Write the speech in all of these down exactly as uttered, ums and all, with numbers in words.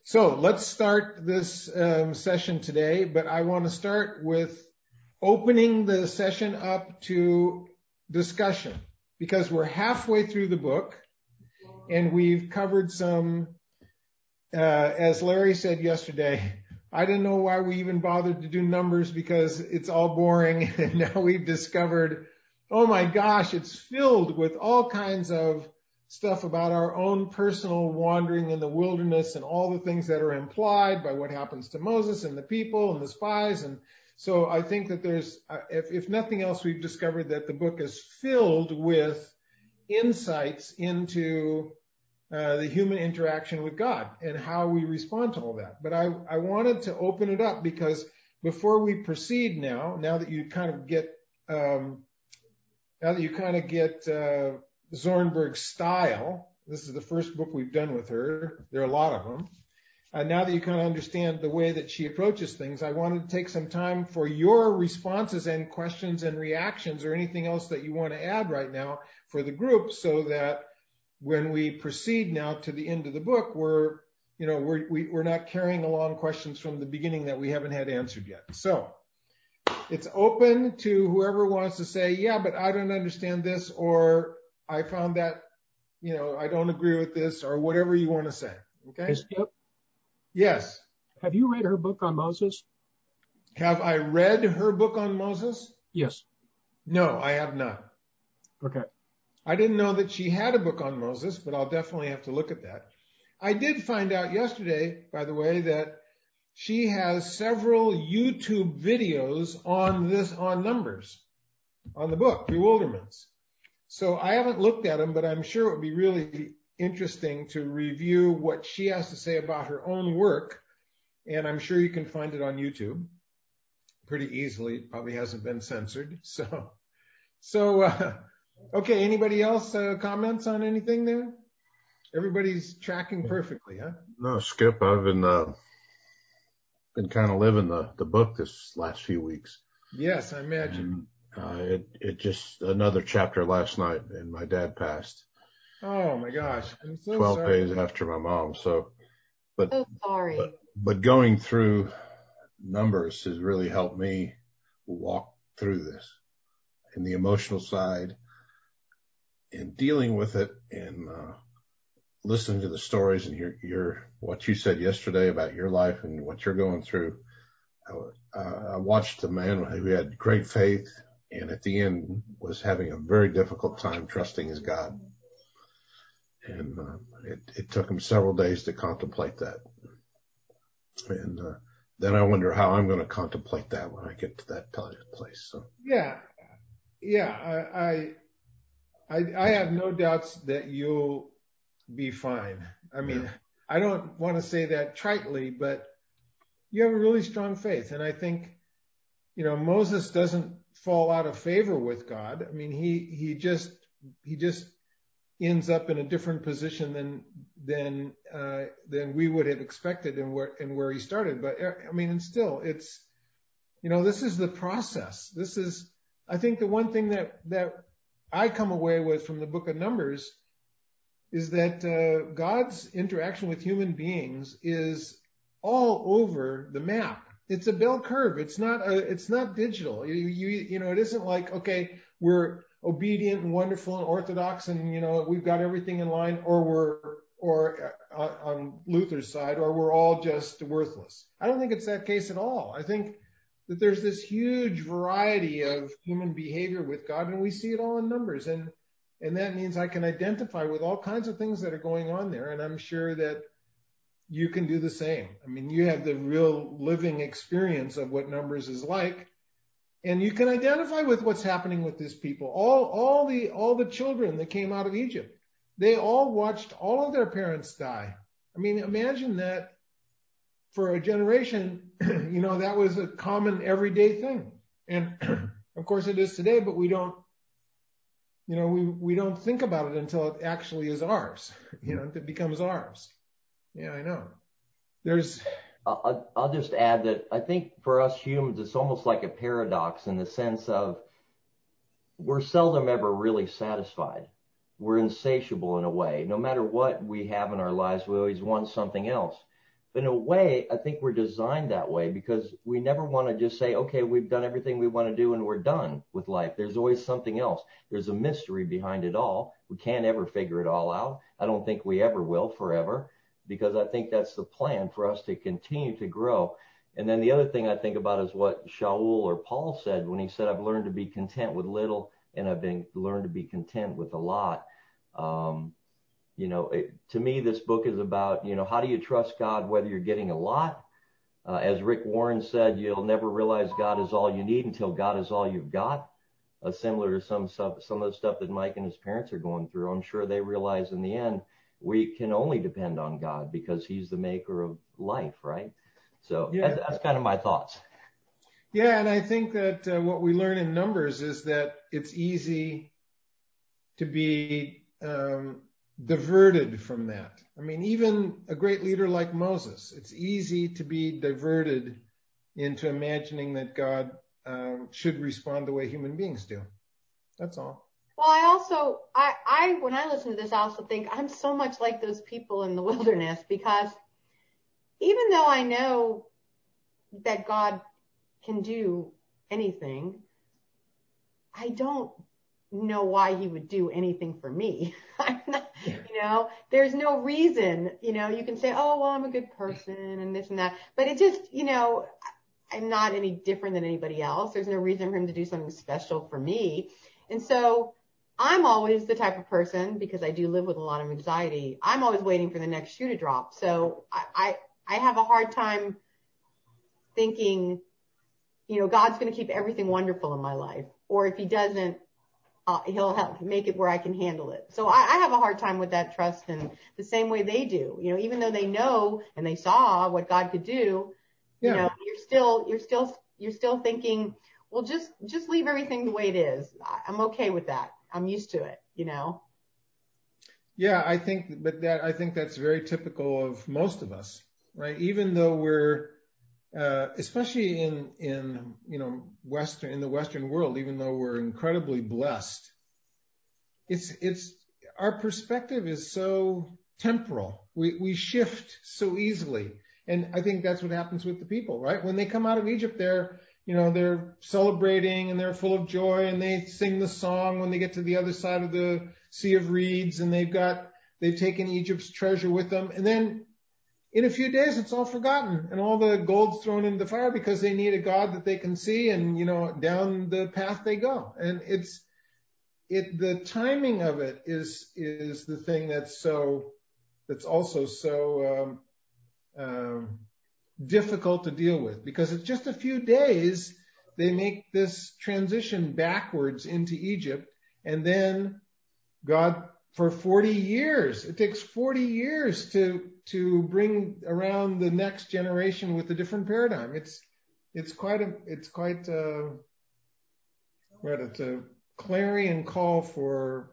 So let's start this um, session today, but I want to start with opening the session up to discussion because we're halfway through the book and we've covered some, uh, as Larry said yesterday, I didn't know why we even bothered to do numbers because it's all boring. And now we've discovered, oh my gosh, it's filled with all kinds of stuff about our own personal wandering in the wilderness and all the things that are implied by what happens to Moses and the people and the spies. And so I think that there's, if, if nothing else, we've discovered that the book is filled with insights into uh, the human interaction with God and how we respond to all that. But I, I wanted to open it up because before we proceed now, now that you kind of get, um, now that you kind of get, uh, Zornberg's style. This is the first book we've done with her. There are a lot of them. Uh, now that you kind of understand the way that she approaches things, I wanted to take some time for your responses and questions and reactions or anything else that you want to add right now for the group so that when we proceed now to the end of the book, we're, you know, we're, we, we're not carrying along questions from the beginning that we haven't had answered yet. So it's open to whoever wants to say, yeah, but I don't understand this, or I found that, you know, I don't agree with this, or whatever you want to say. Okay? Hey, Skip, yes. have you read her book on Moses? Have I read her book on Moses? Yes. No, I have not. Okay. I didn't know that she had a book on Moses, but I'll definitely have to look at that. I did find out yesterday, by the way, that she has several YouTube videos on this, on numbers, on the book, Bewilderments. So I haven't looked at them, but I'm sure it would be really interesting to review what she has to say about her own work. And I'm sure you can find it on YouTube pretty easily. It probably hasn't been censored. So, so uh, okay, anybody else uh, comments on anything there? Everybody's tracking perfectly, huh? No, Skip, I've been uh, been kind of living the, the book this last few weeks. Yes, I imagine. And, Uh, it, it just another chapter last night, and my dad passed. Oh my gosh, I'm so Twelve sorry. days after my mom. So, but So sorry. but, but going through numbers has really helped me walk through this, and the emotional side, and dealing with it, and uh, listening to the stories and your your what you said yesterday about your life and what you're going through. I, uh, I watched a man who had great faith, and at the end was having a very difficult time trusting his God. And uh, it, it took him several days to contemplate that. And uh, then I wonder how I'm going to contemplate that when I get to that place. So Yeah, yeah, I, I, I have no doubts that you'll be fine. I mean, yeah. I don't want to say that tritely, but you have a really strong faith. And I think, you know, Moses doesn't fall out of favor with God. I mean, he, he just, he just ends up in a different position than, than, uh, than we would have expected and where, and where he started. But I mean, and still it's, you know, this is the process. This is, I think the one thing that, that I come away with from the book of Numbers is that, uh, God's interaction with human beings is all over the map. It's a bell curve. It's not a, it's not digital. You, you, you know, it isn't like, okay, we're obedient and wonderful and orthodox and, you know, we've got everything in line, or we're, or uh, on Luther's side, or we're all just worthless. I don't think it's that case at all. I think that there's this huge variety of human behavior with God, and we see it all in numbers. And, and that means I can identify with all kinds of things that are going on there. And I'm sure that you can do the same. I mean, you have the real living experience of what Numbers is like, and you can identify with what's happening with these people. All, all the, all the children that came out of Egypt, they all watched all of their parents die. I mean, imagine that for a generation, you know, that was a common everyday thing. And of course it is today, but we don't, you know, we, we don't think about it until it actually is ours, you know, it becomes ours. Yeah, I know. There's. I'll, I'll just add that I think for us humans, it's almost like a paradox in the sense of we're seldom ever really satisfied. We're insatiable in a way. No matter what we have in our lives, we always want something else. in a way, I think we're designed that way because we never want to just say, okay, we've done everything we want to do and we're done with life. There's always something else. There's a mystery behind it all. We can't ever figure it all out. I don't think we ever will forever, because I think that's the plan for us to continue to grow. And then the other thing I think about is what Shaul or Paul said when he said, I've learned to be content with little and I've been learned to be content with a lot. Um, You know, it, to me, this book is about, you know, how do you trust God whether you're getting a lot? Uh, as Rick Warren said, you'll never realize God is all you need until God is all you've got. Uh, similar to some stuff, some of the stuff that Mike and his parents are going through. I'm sure they realize in the end, we can only depend on God because he's the maker of life, right? So yeah. that's, that's kind of my thoughts. Yeah, and I think that uh, what we learn in Numbers is that it's easy to be um, diverted from that. I mean, even a great leader like Moses, it's easy to be diverted into imagining that God um, should respond the way human beings do. That's all. Well, I also, I, I, when I listen to this, I also think I'm so much like those people in the wilderness, because even though I know that God can do anything, I don't know why he would do anything for me. I'm not, you know, there's no reason, you know, you can say, oh, well, I'm a good person and this and that, but it just, you know, I'm not any different than anybody else. There's no reason for him to do something special for me. And so I'm always the type of person, because I do live with a lot of anxiety, I'm always waiting for the next shoe to drop. So I, I, I have a hard time thinking, you know, God's going to keep everything wonderful in my life. Or if he doesn't, uh, he'll help make it where I can handle it. So I, I have a hard time with that trust, and the same way they do, you know, even though they know and they saw what God could do, yeah. you know, you're still, you're still, you're still thinking, well, just, just leave everything the way it is. I'm okay with that. I'm used to it, you know? Yeah, I think, but that, I think that's very typical of most of us, right? Even though we're, uh, especially in, in, you know, Western, in the Western world, even though we're incredibly blessed, it's, it's, our perspective is so temporal. We, we shift so easily. And I think that's what happens with the people, right? When they come out of Egypt, they're, you know, they're celebrating and they're full of joy, and they sing the song when they get to the other side of the Sea of Reeds, and they've got, they've taken Egypt's treasure with them. And then in a few days, it's all forgotten, and all the gold's thrown into the fire because they need a God that they can see, and, you know, down the path they go. And it's, it, the timing of it is, is the thing that's so, that's also so, um, um, difficult to deal with, because it's just a few days they make this transition backwards into Egypt, and then God, for forty years, it takes forty years to to bring around the next generation with a different paradigm. It's it's quite a it's quite a, right, it's a clarion call for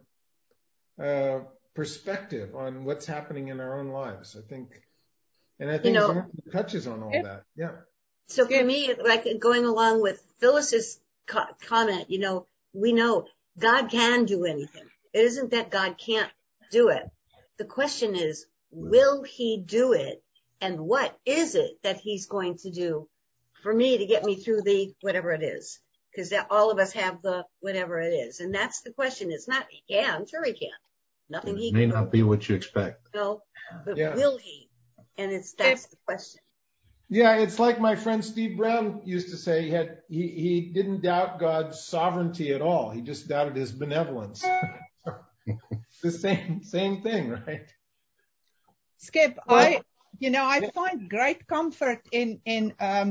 uh, perspective on what's happening in our own lives, I think. And I think you know, Zorn touches on all that. Yeah. So for me, like going along with Phyllis's co- comment, you know, we know God can do anything. It isn't that God can't do it. The question is, will he do it? And what is it that he's going to do for me to get me through the whatever it is? Because all of us have the whatever it is. And that's the question. It's not he can. Sure he can. Nothing it he may can not be what you expect. No, but yeah. will he? And it's that's the question. Yeah, it's like my friend Steve Brown used to say. He had he he didn't doubt God's sovereignty at all. He just doubted his benevolence. The same same thing, right? Skip, Well, I you know I yeah. find great comfort in in um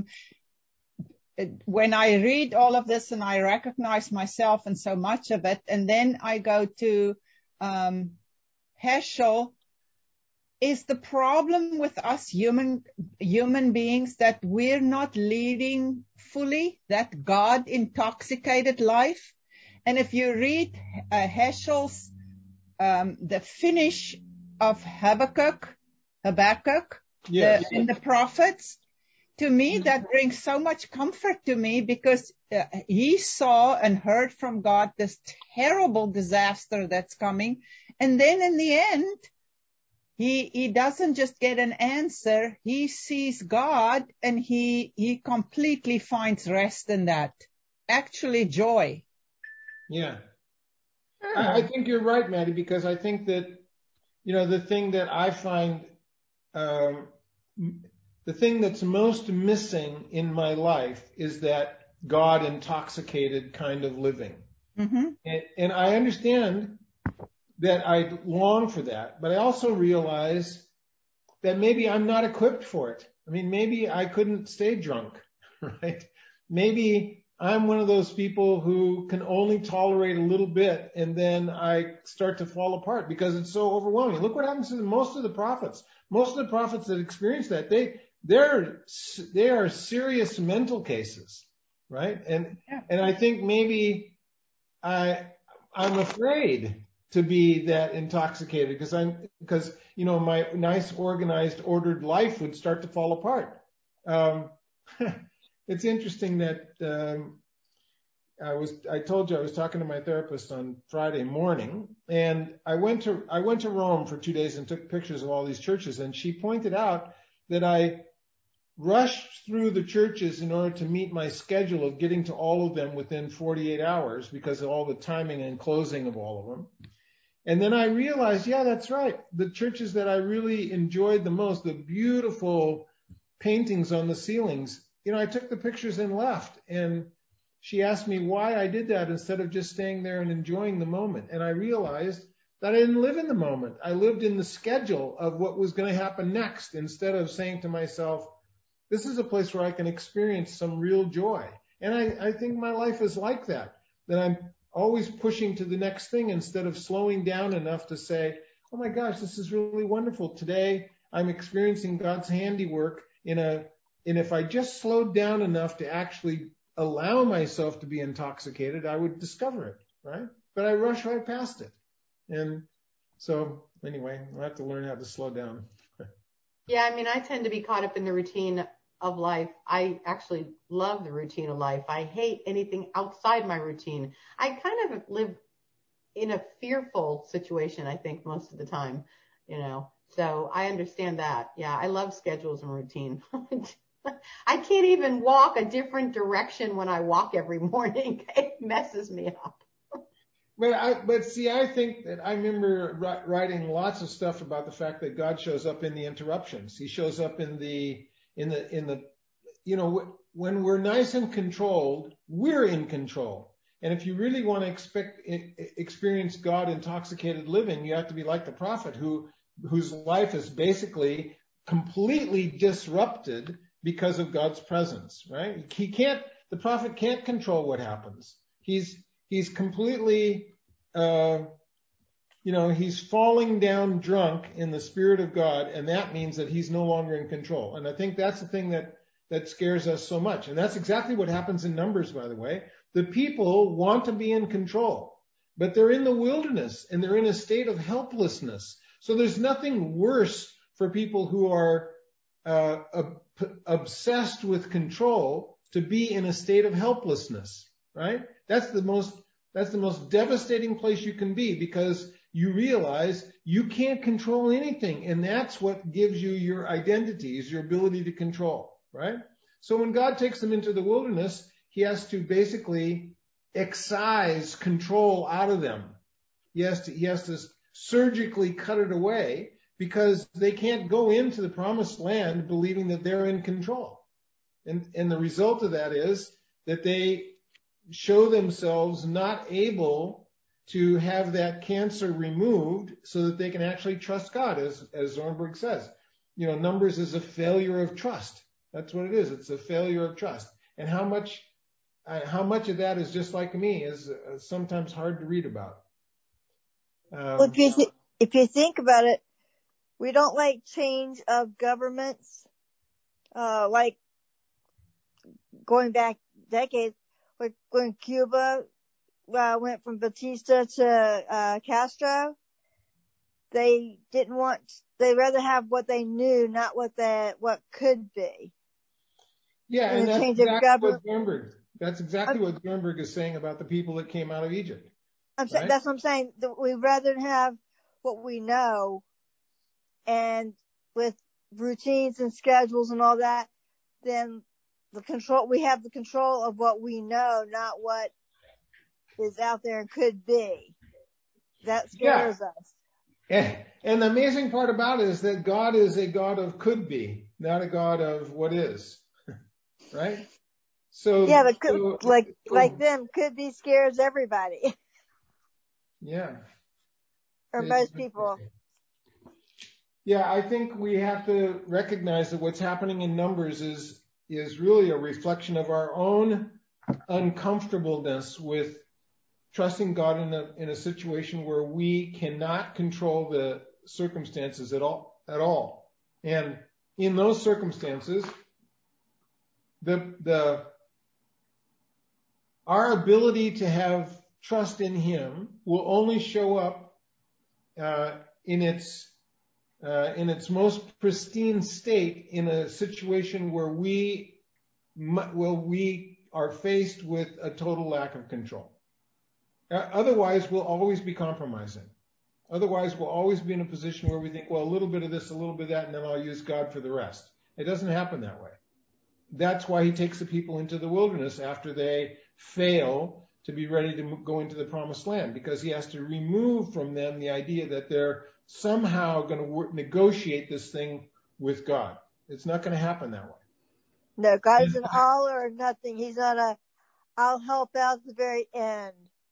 when I read all of this and I recognize myself in so much of it, and then I go to um Heschel. Is the problem with us human human beings that we're not leading fully that God intoxicated life? And if you read uh, Heschel's um, the finish of Habakkuk, Habakkuk, Yes. the, and the prophets, to me that brings so much comfort to me, because uh, he saw and heard from God this terrible disaster that's coming, and then in the end, he, he doesn't just get an answer. He sees God and he, he completely finds rest in that. Actually joy. Yeah. I, I think you're right, Maddie, because I think that, you know, the thing that I find, um, the thing that's most missing in my life is that God intoxicated kind of living. Mm-hmm. And, and I understand that I long for that, but I also realize that maybe I'm not equipped for it. I mean, maybe I couldn't stay drunk, right? Maybe I'm one of those people who can only tolerate a little bit and then I start to fall apart because it's so overwhelming. Look what happens to most of the prophets. Most of the prophets that experience that, they, they're, they are serious mental cases, right? And, Yeah. and I think maybe I, I'm afraid to be that intoxicated because I'm, because, you know, my nice, organized, ordered life would start to fall apart. Um, it's interesting that, um, I was, I told you I was talking to my therapist on Friday morning, and I went to, I went to Rome for two days and took pictures of all these churches, and she pointed out that I rushed through the churches in order to meet my schedule of getting to all of them within forty-eight hours because of all the timing and closing of all of them. And then I realized, yeah, that's right. The churches that I really enjoyed the most, the beautiful paintings on the ceilings, you know, I took the pictures and left. And she asked me why I did that instead of just staying there and enjoying the moment. And I realized that I didn't live in the moment. I lived in the schedule of what was going to happen next instead of saying to myself, this is a place where I can experience some real joy. And I, I think my life is like that, that I'm always pushing to the next thing instead of slowing down enough to say, oh my gosh, this is really wonderful. Today I'm experiencing God's handiwork in a, and if I just slowed down enough to actually allow myself to be intoxicated, I would discover it, right? But I rush right past it. And so anyway, I'll have to learn how to slow down. Yeah, I mean, I tend to be caught up in the routine of life. I actually love the routine of life. I hate anything outside my routine. I kind of live in a fearful situation, I think, most of the time, you know. So I understand that. Yeah, I love schedules and routine. I can't even walk a different direction when I walk every morning. It messes me up. But I, but see, I think that I remember writing lots of stuff about the fact that God shows up in the interruptions. He shows up in the, in the, in the, you know, when we're nice and controlled, we're in control. And if you really want to expect, experience God intoxicated living, you have to be like the prophet who, whose life is basically completely disrupted because of God's presence, right? He can't, the prophet can't control what happens. He's, he's completely, uh, you know, he's falling down drunk in the Spirit of God, and that means that he's no longer in control. And I think that's the thing that, that scares us so much. And that's exactly what happens in Numbers, by the way. The people want to be in control, but they're in the wilderness and they're in a state of helplessness. So there's nothing worse for people who are uh, ob- obsessed with control to be in a state of helplessness, right? That's the most, that's the most devastating place you can be because you realize you can't control anything. And that's what gives you your identity, is your ability to control, right? So when God takes them into the wilderness, he has to basically excise control out of them. He has to, he has to surgically cut it away because they can't go into the promised land believing that they're in control. And, and the result of that is that they show themselves not able to have that cancer removed so that they can actually trust God, as, as Zornberg says. You know, Numbers is a failure of trust. That's what it is. It's a failure of trust. And how much, uh, how much of that is just like me is uh, sometimes hard to read about. Um, well, if you, th- if you think about it, we don't like change of governments, uh, like going back decades, like when Cuba uh, went from Batista to uh, Castro. They didn't want, they rather have what they knew, not what that, what could be. Yeah, and, and that's change exactly of what Zornberg, that's exactly what Zornberg is saying about the people that came out of Egypt. I'm saying, right? that's what I'm saying. We'd rather have what we know and with routines and schedules and all that, then the control, we have the control of what we know, not what is out there and could be. That scares Yeah. us. And, and the amazing part about it is that God is a God of could be, not a God of what is. Right? So yeah, but could, so, like so, like them, could be scares everybody. Yeah. Or most people. Yeah, I think we have to recognize that what's happening in Numbers is is really a reflection of our own uncomfortableness with trusting God in a in a situation where we cannot control the circumstances at all at all. And in those circumstances, the the our ability to have trust in Him will only show up uh, in its uh, in its most pristine state in a situation where we where we are faced with a total lack of control. Uh, otherwise, we'll always be compromising. Otherwise, we'll always be in a position where we think, well, a little bit of this, a little bit of that, and then I'll use God for the rest. It doesn't happen that way. That's why He takes the people into the wilderness after they fail to be ready to go into the promised land, because He has to remove from them the idea that they're somehow going to work, negotiate this thing with God. It's not going to happen that way. No, God is an all or nothing. He's not a, I'll help out at the very end.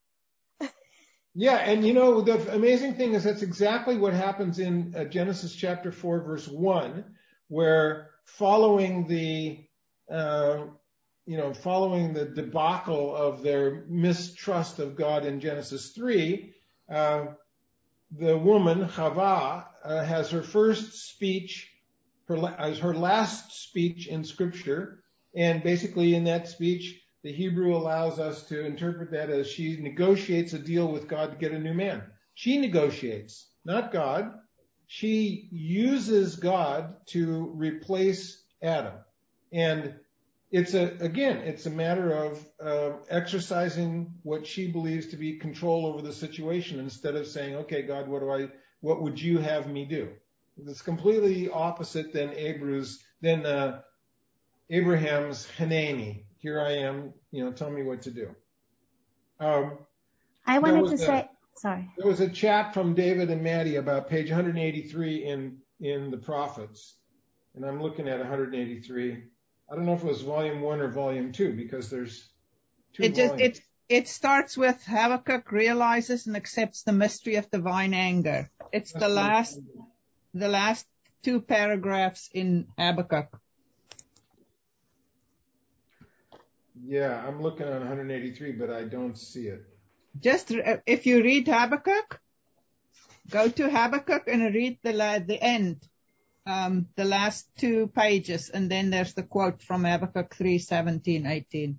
Yeah, and you know, the amazing thing is that's exactly what happens in uh, Genesis chapter four, verse one, where following the, uh, you know, following the debacle of their mistrust of God in Genesis three, uh, the woman, Chava, uh, has her first speech, her, as her last speech in Scripture, and basically in that speech, the Hebrew allows us to interpret that as she negotiates a deal with God to get a new man. She negotiates, not God. She uses God to replace Adam. And it's a, again, it's a matter of uh, exercising what she believes to be control over the situation instead of saying, okay, God, what do I, what would you have me do? It's completely opposite than Abraham's, than uh, Abraham's Hanani. Here I am, you know, tell me what to do. Um, I wanted to a, say, sorry. There was a chat from David and Maddie about page one eighty-three in, in the Prophets. And I'm looking at one eighty-three. I don't know if it was volume one or volume two, because there's two it just, volumes. It, it starts with Habakkuk realizes and accepts the mystery of divine anger. It's That's the last, the last two paragraphs in Habakkuk. Yeah, I'm looking at one eighty-three, but I don't see it. Just if you read Habakkuk, go to Habakkuk and read the the end, um, the last two pages, and then there's the quote from Habakkuk three seventeen eighteen.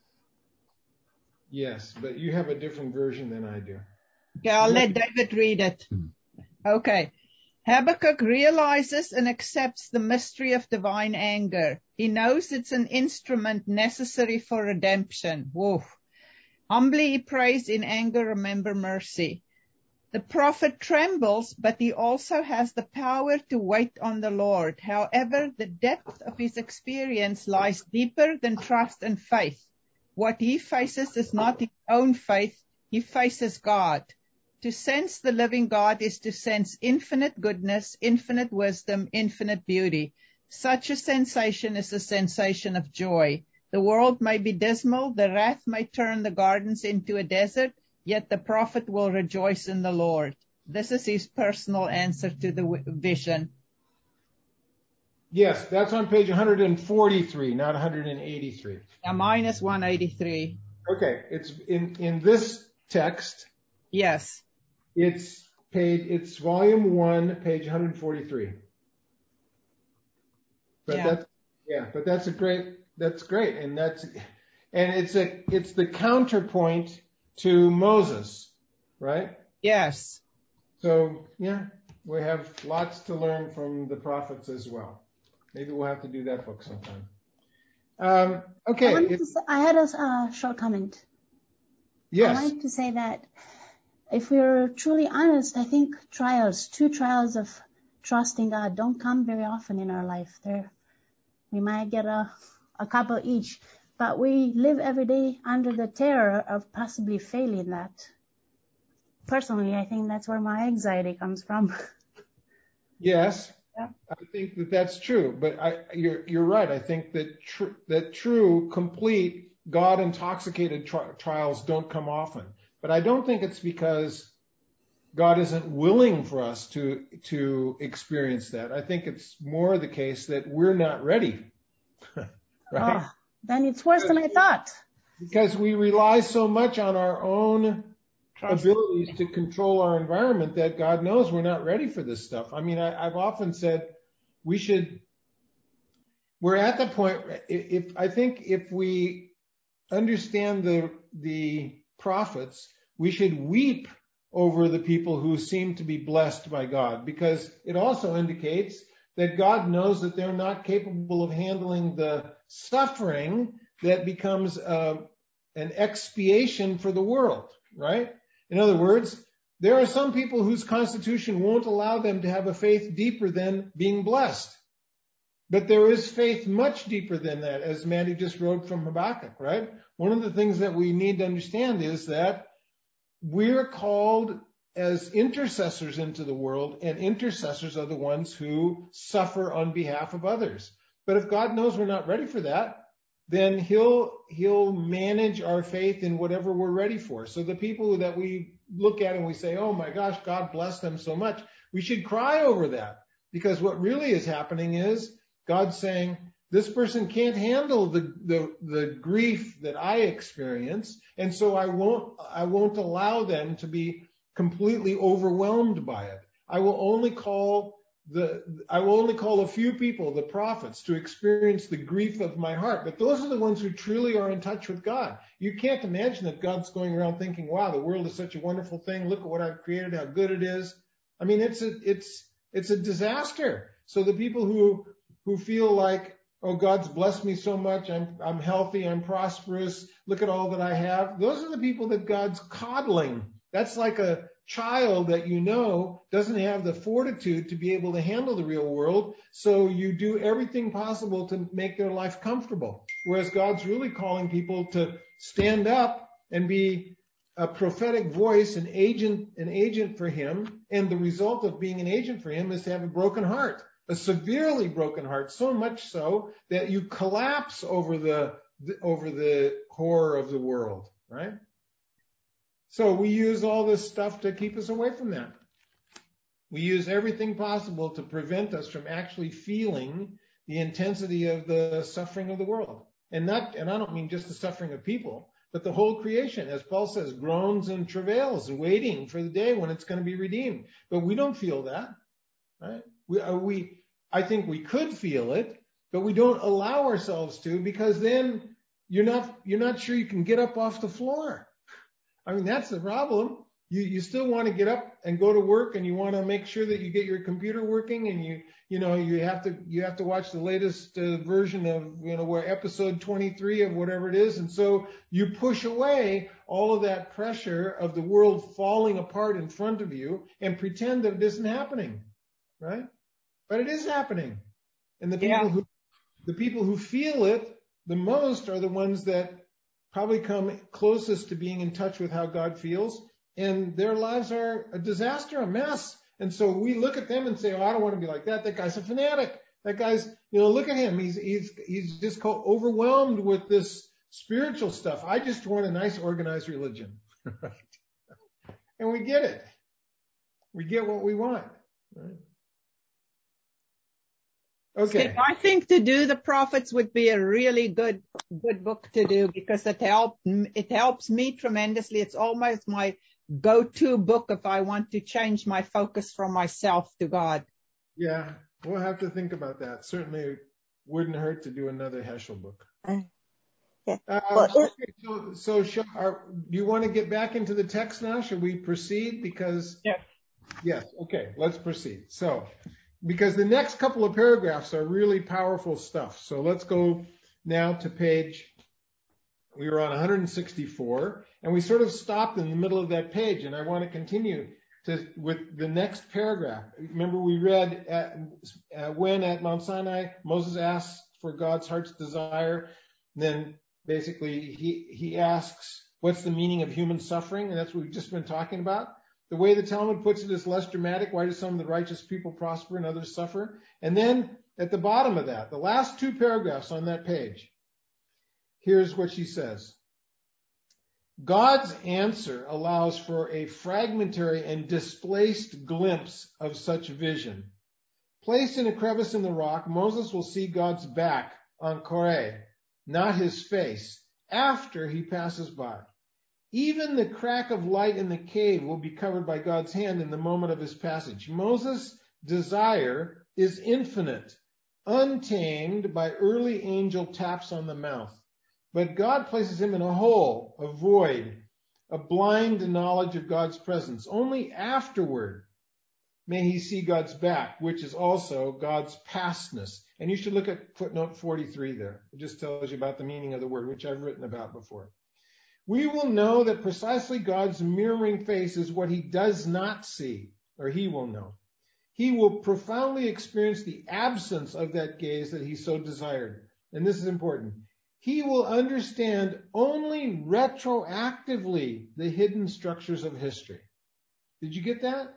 Yes, but you have a different version than I do. Okay, I'll let David read it. Okay. Habakkuk realizes and accepts the mystery of divine anger. He knows it's an instrument necessary for redemption. Whoa. Humbly he prays, in anger remember mercy. The prophet trembles, but he also has the power to wait on the Lord. However, the depth of his experience lies deeper than trust and faith. What he faces is not his own faith, he faces God. To sense the living God is to sense infinite goodness, infinite wisdom, infinite beauty. Such a sensation is a sensation of joy. The world may be dismal, the wrath may turn the gardens into a desert, yet the prophet will rejoice in the Lord. This is his personal answer to the vision. Yes, that's on page one forty-three, not one eighty-three. Now mine is one eighty-three. Okay, it's in, in this text. Yes. It's page, it's volume one, page one forty-three. But yeah. that's, yeah, but that's a great, that's great. And that's, and it's a, it's the counterpoint to Moses, right? Yes. So, yeah, we have lots to learn from the prophets as well. Maybe we'll have to do that book sometime. Um, okay. I, wanted to say, I had a uh, short comment. Yes. I wanted to say that if we're truly honest, I think trials, two trials of trusting God don't come very often in our life. There, we might get a, a couple each, but we live every day under the terror of possibly failing that. Personally, I think that's where my anxiety comes from. Yes, Yeah. I think that that's true, but I, you're you're right. I think that tr- that true, complete, God intoxicated tri- trials don't come often. But I don't think it's because God isn't willing for us to to experience that. I think it's more the case that we're not ready. Right? Oh, then it's worse than I thought. Because we rely so much on our own Trust. abilities to control our environment that God knows we're not ready for this stuff. I mean, I, I've often said we should, we're at the point, if I think if we understand the, the prophets, we should weep over the people who seem to be blessed by God, because it also indicates that God knows that they're not capable of handling the suffering that becomes uh, an expiation for the world, right? In other words, there are some people whose constitution won't allow them to have a faith deeper than being blessed. But there is faith much deeper than that, as Mandy just wrote from Habakkuk, right? One of the things that we need to understand is that we're called as intercessors into the world, and intercessors are the ones who suffer on behalf of others. But if God knows we're not ready for that, then he'll he'll manage our faith in whatever we're ready for. So the people that we look at and we say, oh my gosh, God bless them so much, we should cry over that, because what really is happening is God's saying, this person can't handle the, the, the grief that I experience, and so I won't I won't allow them to be completely overwhelmed by it. I will only call the I will only call a few people, the prophets, to experience the grief of my heart. But those are the ones who truly are in touch with God. You can't imagine that God's going around thinking, wow, the world is such a wonderful thing. Look at what I've created, how good it is. I mean, it's a it's it's a disaster. So the people who who feel like, oh, God's blessed me so much, I'm I'm healthy, I'm prosperous, look at all that I have, those are the people that God's coddling. That's like a child that you know doesn't have the fortitude to be able to handle the real world, so you do everything possible to make their life comfortable. Whereas God's really calling people to stand up and be a prophetic voice, an agent, an agent for him, and the result of being an agent for him is to have a broken heart, a severely broken heart, so much so that you collapse over the over the horror of the world, right? So we use all this stuff to keep us away from that. We use everything possible to prevent us from actually feeling the intensity of the suffering of the world. And not, and I don't mean just the suffering of people, but the whole creation, as Paul says, groans and travails and waiting for the day when it's going to be redeemed. But we don't feel that, right? We, we, I think we could feel it, but we don't allow ourselves to, because then you're not, you're not sure you can get up off the floor. I mean, that's the problem. You you still want to get up and go to work, and you want to make sure that you get your computer working, and you you know you have to you have to watch the latest uh, version of you know where episode twenty-three of whatever it is, and so you push away all of that pressure of the world falling apart in front of you and pretend that it isn't happening, right? But it is happening, and the people Yeah. who the people who feel it the most are the ones that probably come closest to being in touch with how God feels, and their lives are a disaster, a mess. And so we look at them and say, oh, I don't want to be like that. That guy's a fanatic. That guy's, you know, look at him. He's, he's, he's just overwhelmed with this spiritual stuff. I just want a nice organized religion. And we get it. We get what we want. Right? Okay. See, I think To Do the Prophets would be a really good good book to do, because it help it helps me tremendously. It's almost my go-to book if I want to change my focus from myself to God. Yeah, we'll have to think about that. Certainly wouldn't hurt to do another Heschel book. Uh, yeah. Uh, Well, it- okay, so, so shall, are, do you want to get back into the text now? Should we proceed? Because Yes. Yes. Okay, let's proceed. So, because the next couple of paragraphs are really powerful stuff. So let's go now to page, we were on one hundred sixty-four, and we sort of stopped in the middle of that page, and I want to continue to, with the next paragraph. Remember we read at, uh, when at Mount Sinai, Moses asks for God's heart's desire. And then basically he, he asks, what's the meaning of human suffering? And that's what we've just been talking about. The way the Talmud puts it is less dramatic. Why do some of the righteous people prosper and others suffer? And then at the bottom of that, the last two paragraphs on that page, here's what she says. God's answer allows for a fragmentary and displaced glimpse of such vision. Placed in a crevice in the rock, Moses will see God's back on Koreh, not his face, after he passes by. Even the crack of light in the cave will be covered by God's hand in the moment of his passage. Moses' desire is infinite, untamed by early angel taps on the mouth. But God places him in a hole, a void, a blind knowledge of God's presence. Only afterward may he see God's back, which is also God's pastness. And you should look at footnote forty-three there. It just tells you about the meaning of the word, which I've written about before. We will know that precisely God's mirroring face is what he does not see, or he will know. He will profoundly experience the absence of that gaze that he so desired. And this is important. He will understand only retroactively the hidden structures of history. Did you get that?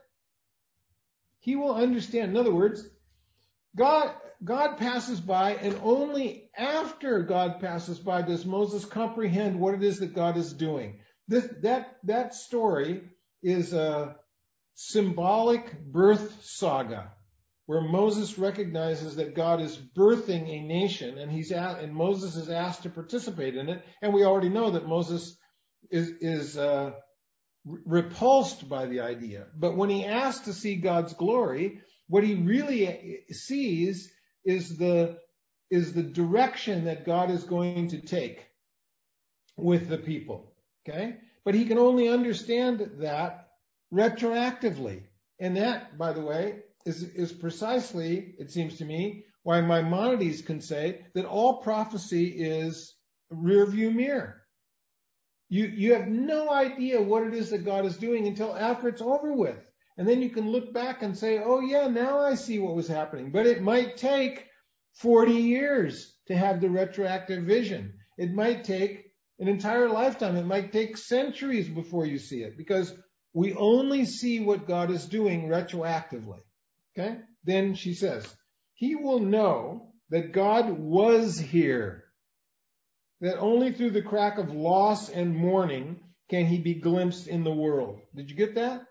He will understand. In other words, God, God passes by, and only after God passes by does Moses comprehend what it is that God is doing. This, that, that story is a symbolic birth saga, where Moses recognizes that God is birthing a nation, and he's at, and Moses is asked to participate in it. And we already know that Moses is is uh, repulsed by the idea. But when he asks to see God's glory, what he really sees is the is the direction that God is going to take with the people. Okay, but he can only understand that retroactively, and that, by the way, Is, is precisely, it seems to me, why Maimonides can say that all prophecy is a rear view mirror. You, you have no idea what it is that God is doing until after it's over with. And then you can look back and say, oh yeah, now I see what was happening. But it might take forty years to have the retroactive vision. It might take an entire lifetime. It might take centuries before you see it, because we only see what God is doing retroactively. Okay? Then she says, he will know that God was here, that only through the crack of loss and mourning can he be glimpsed in the world. Did you get that?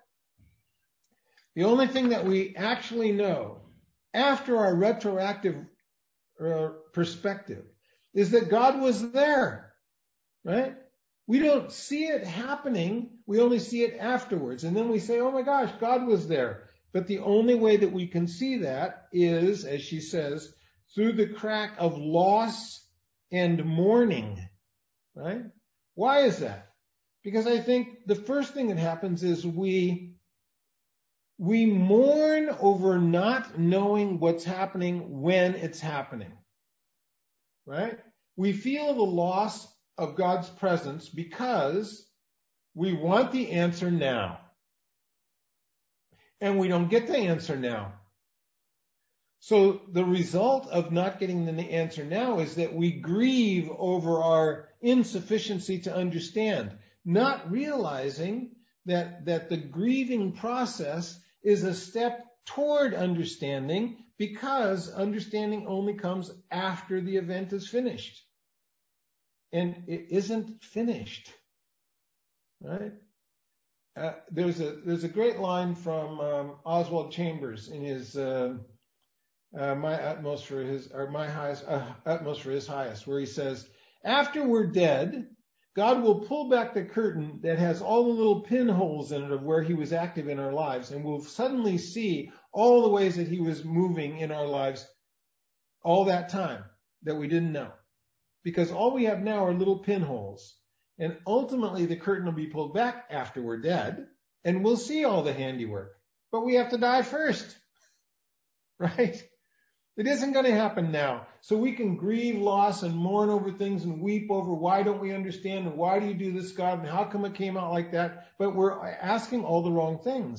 The only thing that we actually know after our retroactive uh, perspective is that God was there, right? We don't see it happening. We only see it afterwards. And then we say, oh my gosh, God was there. But the only way that we can see that is, as she says, through the crack of loss and mourning, right? Why is that? Because I think the first thing that happens is we, we mourn over not knowing what's happening when it's happening, right? We feel the loss of God's presence because we want the answer now. And we don't get the answer now. So the result of not getting the answer now is that we grieve over our insufficiency to understand, not realizing that, that the grieving process is a step toward understanding, because understanding only comes after the event is finished. And it isn't finished, right? Uh, there's a there's a great line from um, Oswald Chambers in his uh, uh, My Utmost for His or My Highest uh, Utmost for His Highest, where he says, after we're dead, God will pull back the curtain that has all the little pinholes in it of where he was active in our lives, and we'll suddenly see all the ways that he was moving in our lives all that time that we didn't know. Because all we have now are little pinholes. And ultimately the curtain will be pulled back after we're dead, and we'll see all the handiwork. But we have to die first, right? It isn't going to happen now. So we can grieve loss and mourn over things and weep over why don't we understand, and why do you do this, God, and how come it came out like that? But we're asking all the wrong things.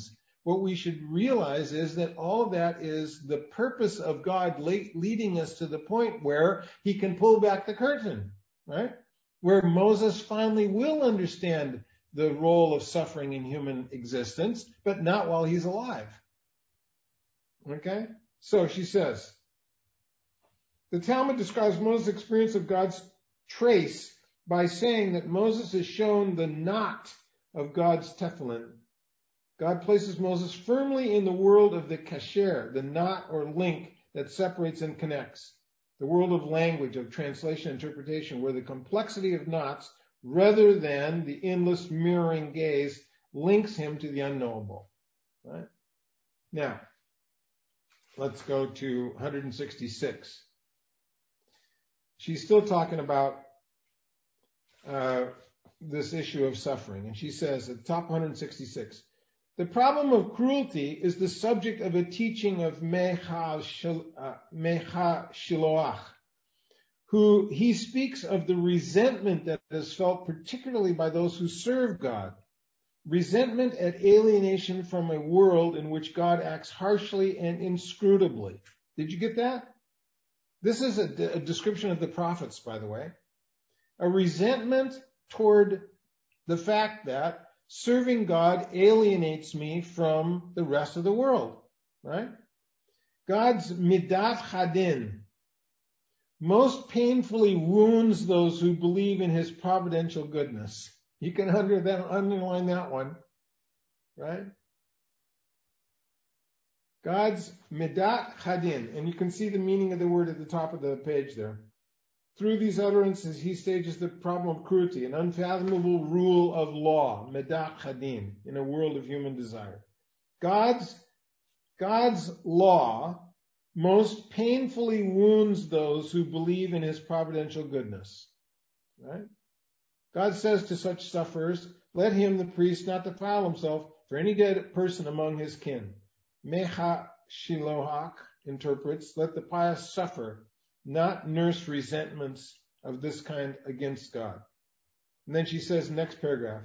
what we should realize is that all of that is the purpose of God leading us to the point where he can pull back the curtain, right? Where Moses finally will understand the role of suffering in human existence, but not while he's alive. Okay? So she says, the Talmud describes Moses' experience of God's trace by saying that Moses is shown the knot of God's tefillin. God places Moses firmly in the world of the kasher, the knot or link that separates and connects, the world of language, of translation, interpretation, where the complexity of knots, rather than the endless mirroring gaze, links him to the unknowable. Right? Now, let's go to one hundred sixty-six. She's still talking about uh, this issue of suffering, and she says at the top one hundred sixty-six, the problem of cruelty is the subject of a teaching of Meha Shiloach, who he speaks of the resentment that is felt particularly by those who serve God. Resentment at alienation from a world in which God acts harshly and inscrutably. Did you get that? This is a, de- a description of the prophets, by the way. A resentment toward the fact that serving God alienates me from the rest of the world, right? God's midat hadin most painfully wounds those who believe in his providential goodness. You can under that, underline that one, right? God's midat hadin, and you can see the meaning of the word at the top of the page there. Through these utterances, he stages the problem of cruelty, an unfathomable rule of law, midat hadin, in a world of human desire. God's, God's law most painfully wounds those who believe in his providential goodness, right? God says to such sufferers, let him, the priest, not defile himself for any dead person among his kin. Meha Shiloach interprets, let the pious suffer, not nurse resentments of this kind against God. And then she says, next paragraph,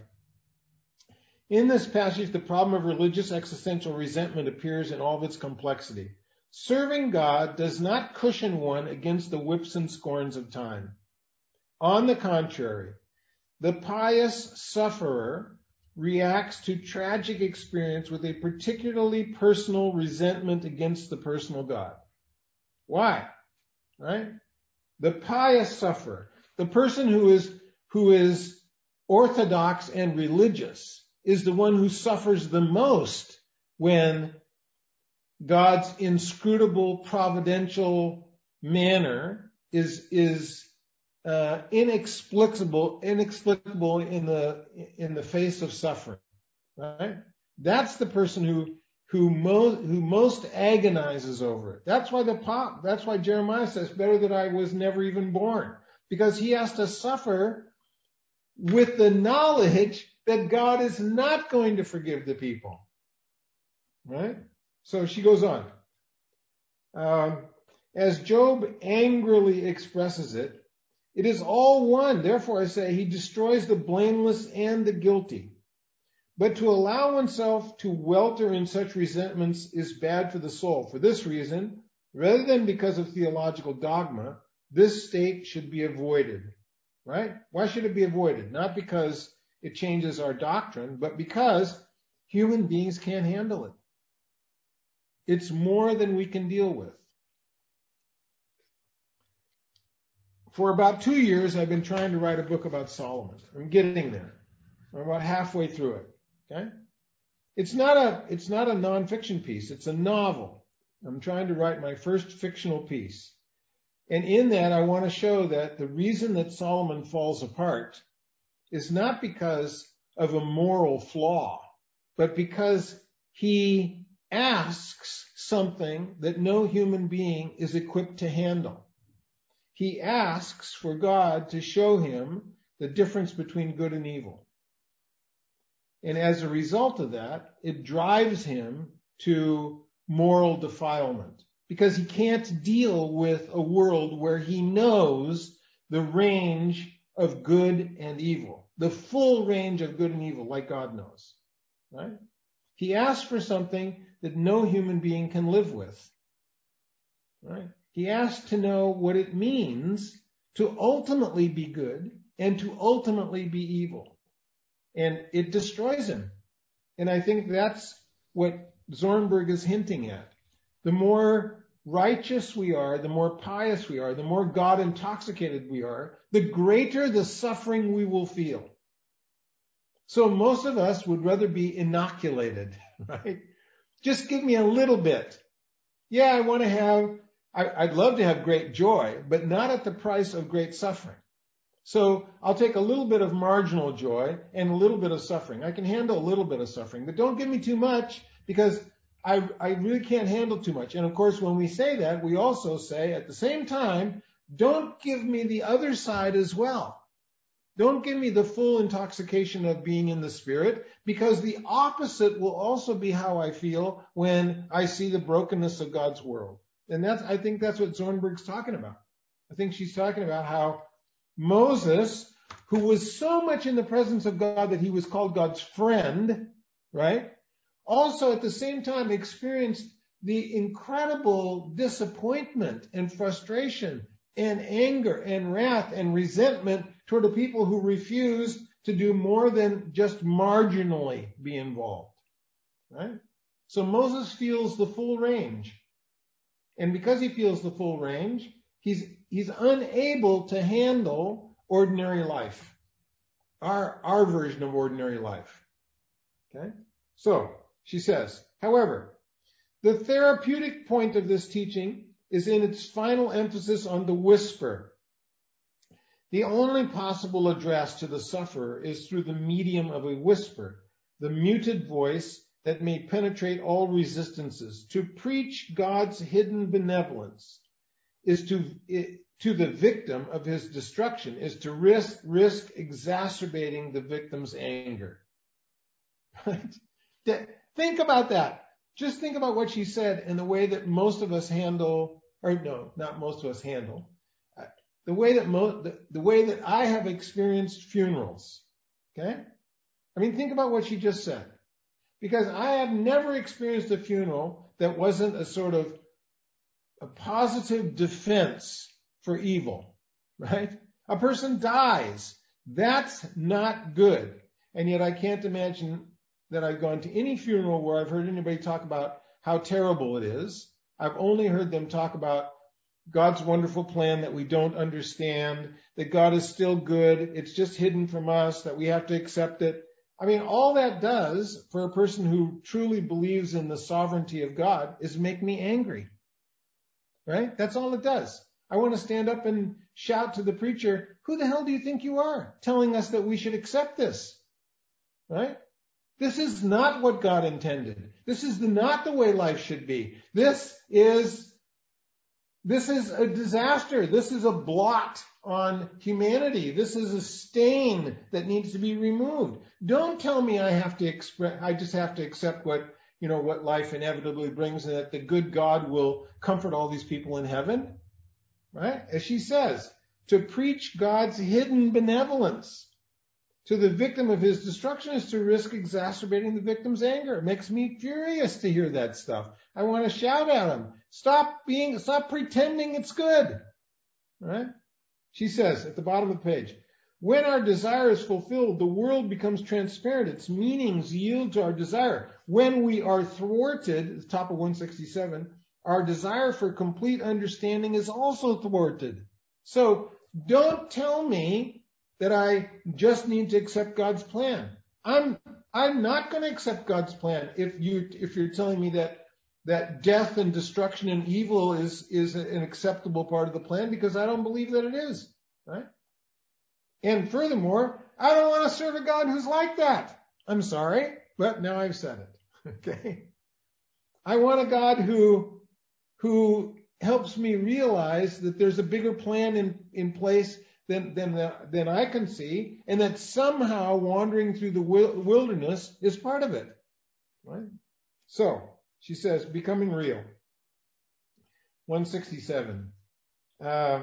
in this passage, the problem of religious existential resentment appears in all of its complexity. Serving God does not cushion one against the whips and scorns of time. On the contrary, the pious sufferer reacts to tragic experience with a particularly personal resentment against the personal God. Why? Right? The pious sufferer, the person who is, who is orthodox and religious, is the one who suffers the most when God's inscrutable providential manner is, is Uh, inexplicable, inexplicable in the in the face of suffering, right? That's the person who who most who most agonizes over it. That's why the pop. That's why Jeremiah says, "Better that I was never even born," because he has to suffer with the knowledge that God is not going to forgive the people, right? So she goes on. Um, as Job angrily expresses it, it is all one. Therefore, I say he destroys the blameless and the guilty. But to allow oneself to welter in such resentments is bad for the soul. For this reason, rather than because of theological dogma, this state should be avoided. Right? Why should it be avoided? Not because it changes our doctrine, but because human beings can't handle it. It's more than we can deal with. For about two years, I've been trying to write a book about Solomon. I'm getting there. I'm about halfway through it. Okay? It's not a, it's not a nonfiction piece. It's a novel. I'm trying to write my first fictional piece. And in that, I want to show that the reason that Solomon falls apart is not because of a moral flaw, but because he asks something that no human being is equipped to handle. He asks for God to show him the difference between good and evil. And as a result of that, it drives him to moral defilement because he can't deal with a world where he knows the range of good and evil, the full range of good and evil, like God knows, right? He asks for something that no human being can live with. Right? He asks to know what it means to ultimately be good and to ultimately be evil. And it destroys him. And I think that's what Zornberg is hinting at. The more righteous we are, the more pious we are, the more God intoxicated we are, the greater the suffering we will feel. So most of us would rather be inoculated, right? Just give me a little bit. Yeah, I want to have, I, I'd love to have great joy, but not at the price of great suffering. So I'll take a little bit of marginal joy and a little bit of suffering. I can handle a little bit of suffering, but don't give me too much, because I, I really can't handle too much. And of course, when we say that, we also say at the same time, don't give me the other side as well. Don't give me the full intoxication of being in the Spirit, because the opposite will also be how I feel when I see the brokenness of God's world. And that's, I think that's what Zornberg's talking about. I think she's talking about how Moses, who was so much in the presence of God that he was called God's friend, right? Also at the same time experienced the incredible disappointment and frustration and anger and wrath and resentment toward the people who refused to do more than just marginally be involved, right? So Moses feels the full range. And because he feels the full range, he's, he's unable to handle ordinary life, our, our version of ordinary life. Okay? So she says, however, the therapeutic point of this teaching is in its final emphasis on the whisper. The only possible address to the sufferer is through the medium of a whisper, the muted voice that may penetrate all resistances. To preach God's hidden benevolence is to, to the victim of his destruction, is to risk, risk exacerbating the victim's anger. Right? Think about that. Just think about what she said and the way that most of us handle, or no, not most of us handle, the way that mo- the, the way that I have experienced funerals. Okay? I mean, think about what she just said. Because I have never experienced a funeral that wasn't a sort of a positive defense for evil, right? A person dies. That's not good. And yet I can't imagine that I've gone to any funeral where I've heard anybody talk about how terrible it is. I've only heard them talk about God's wonderful plan that we don't understand, that God is still good, it's just hidden from us, that we have to accept it. I mean, all that does for a person who truly believes in the sovereignty of God is make me angry, right? That's all it does. I want to stand up and shout to the preacher, who the hell do you think you are, telling us that we should accept this, right? This is not what God intended. This is the, not the way life should be. This is, this is a disaster. This is a blot on humanity. This is a stain that needs to be removed. Don't tell me I have to express, I just have to accept what, you know, what life inevitably brings, and that the good God will comfort all these people in heaven, right? As she says, to preach God's hidden benevolence to the victim of his destruction is to risk exacerbating the victim's anger. It makes me furious to hear that stuff. I want to shout at him. Stop being, stop pretending it's good. Right? She says at the bottom of the page, when our desire is fulfilled, the world becomes transparent. Its meanings yield to our desire. When we are thwarted, at the top of one sixty-seven, our desire for complete understanding is also thwarted. So don't tell me that I just need to accept God's plan. I'm I'm not going to accept God's plan if you if you're telling me that that death and destruction and evil is is an acceptable part of the plan, because I don't believe that it is, right? And furthermore, I don't want to serve a God who's like that. I'm sorry, but now I've said it. Okay? I want a God who who helps me realize that there's a bigger plan in, in place than, than, than I can see, and that somehow wandering through the wilderness is part of it. Right? So, she says, becoming real. one sixty-seven. Uh,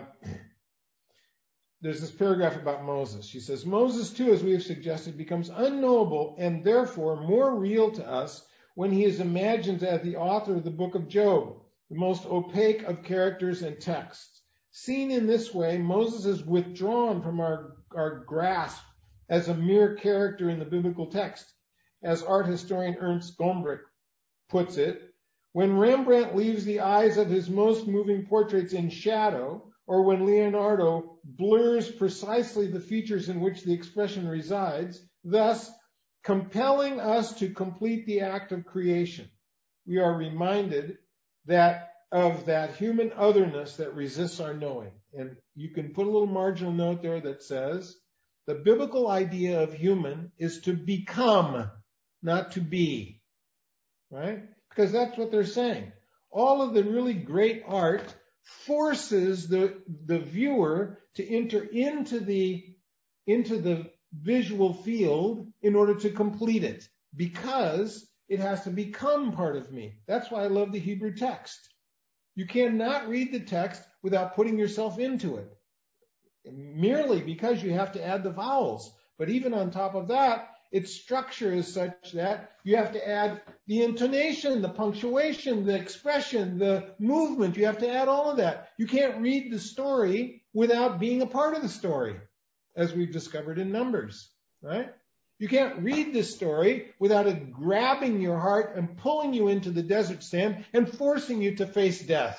there's this paragraph about Moses. She says, Moses too, as we have suggested, becomes unknowable and therefore more real to us when he is imagined as the author of the book of Job, the most opaque of characters and texts. Seen in this way, Moses is withdrawn from our, our grasp as a mere character in the biblical text. As art historian Ernst Gombrich puts it, when Rembrandt leaves the eyes of his most moving portraits in shadow, or when Leonardo blurs precisely the features in which the expression resides, thus compelling us to complete the act of creation, we are reminded that of that human otherness that resists our knowing. And you can put a little marginal note there that says, the biblical idea of human is to become, not to be, right? Because that's what they're saying. All of the really great art forces the, the viewer to enter into the, into the visual field in order to complete it, because it has to become part of me. That's why I love the Hebrew text. You cannot read the text without putting yourself into it, merely because you have to add the vowels. But even on top of that, its structure is such that you have to add the intonation, the punctuation, the expression, the movement. You have to add all of that. You can't read the story without being a part of the story, as we've discovered in Numbers, right? You can't read this story without it grabbing your heart and pulling you into the desert sand and forcing you to face death,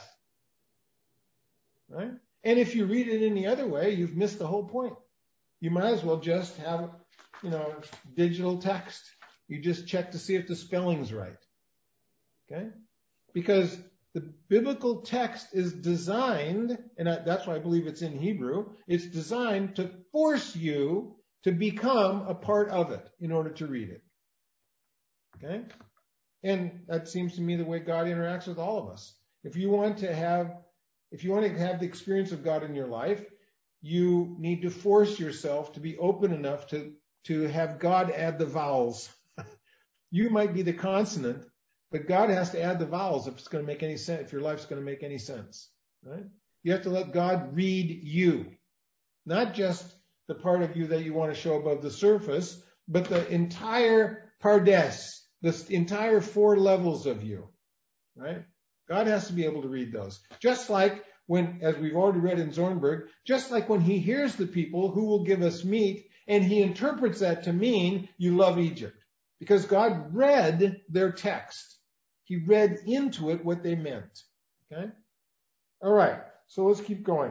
right? And if you read it any other way, you've missed the whole point. You might as well just have, you know, digital text. You just check to see if the spelling's right, okay? Because the biblical text is designed, and that's why I believe it's in Hebrew, it's designed to force you to become a part of it in order to read it, okay? And that seems to me the way God interacts with all of us. If you want to have, if you want to have the experience of God in your life, you need to force yourself to be open enough to, to have God add the vowels. You might be the consonant, but God has to add the vowels if it's going to make any sense, if your life's going to make any sense, right? You have to let God read you, not just the part of you that you want to show above the surface, but the entire pardes, the entire four levels of you, right? God has to be able to read those. Just like when, as we've already read in Zornberg, just like when he hears the people who will give us meat, and he interprets that to mean you love Egypt. Because God read their text. He read into it what they meant. Okay? All right. So let's keep going.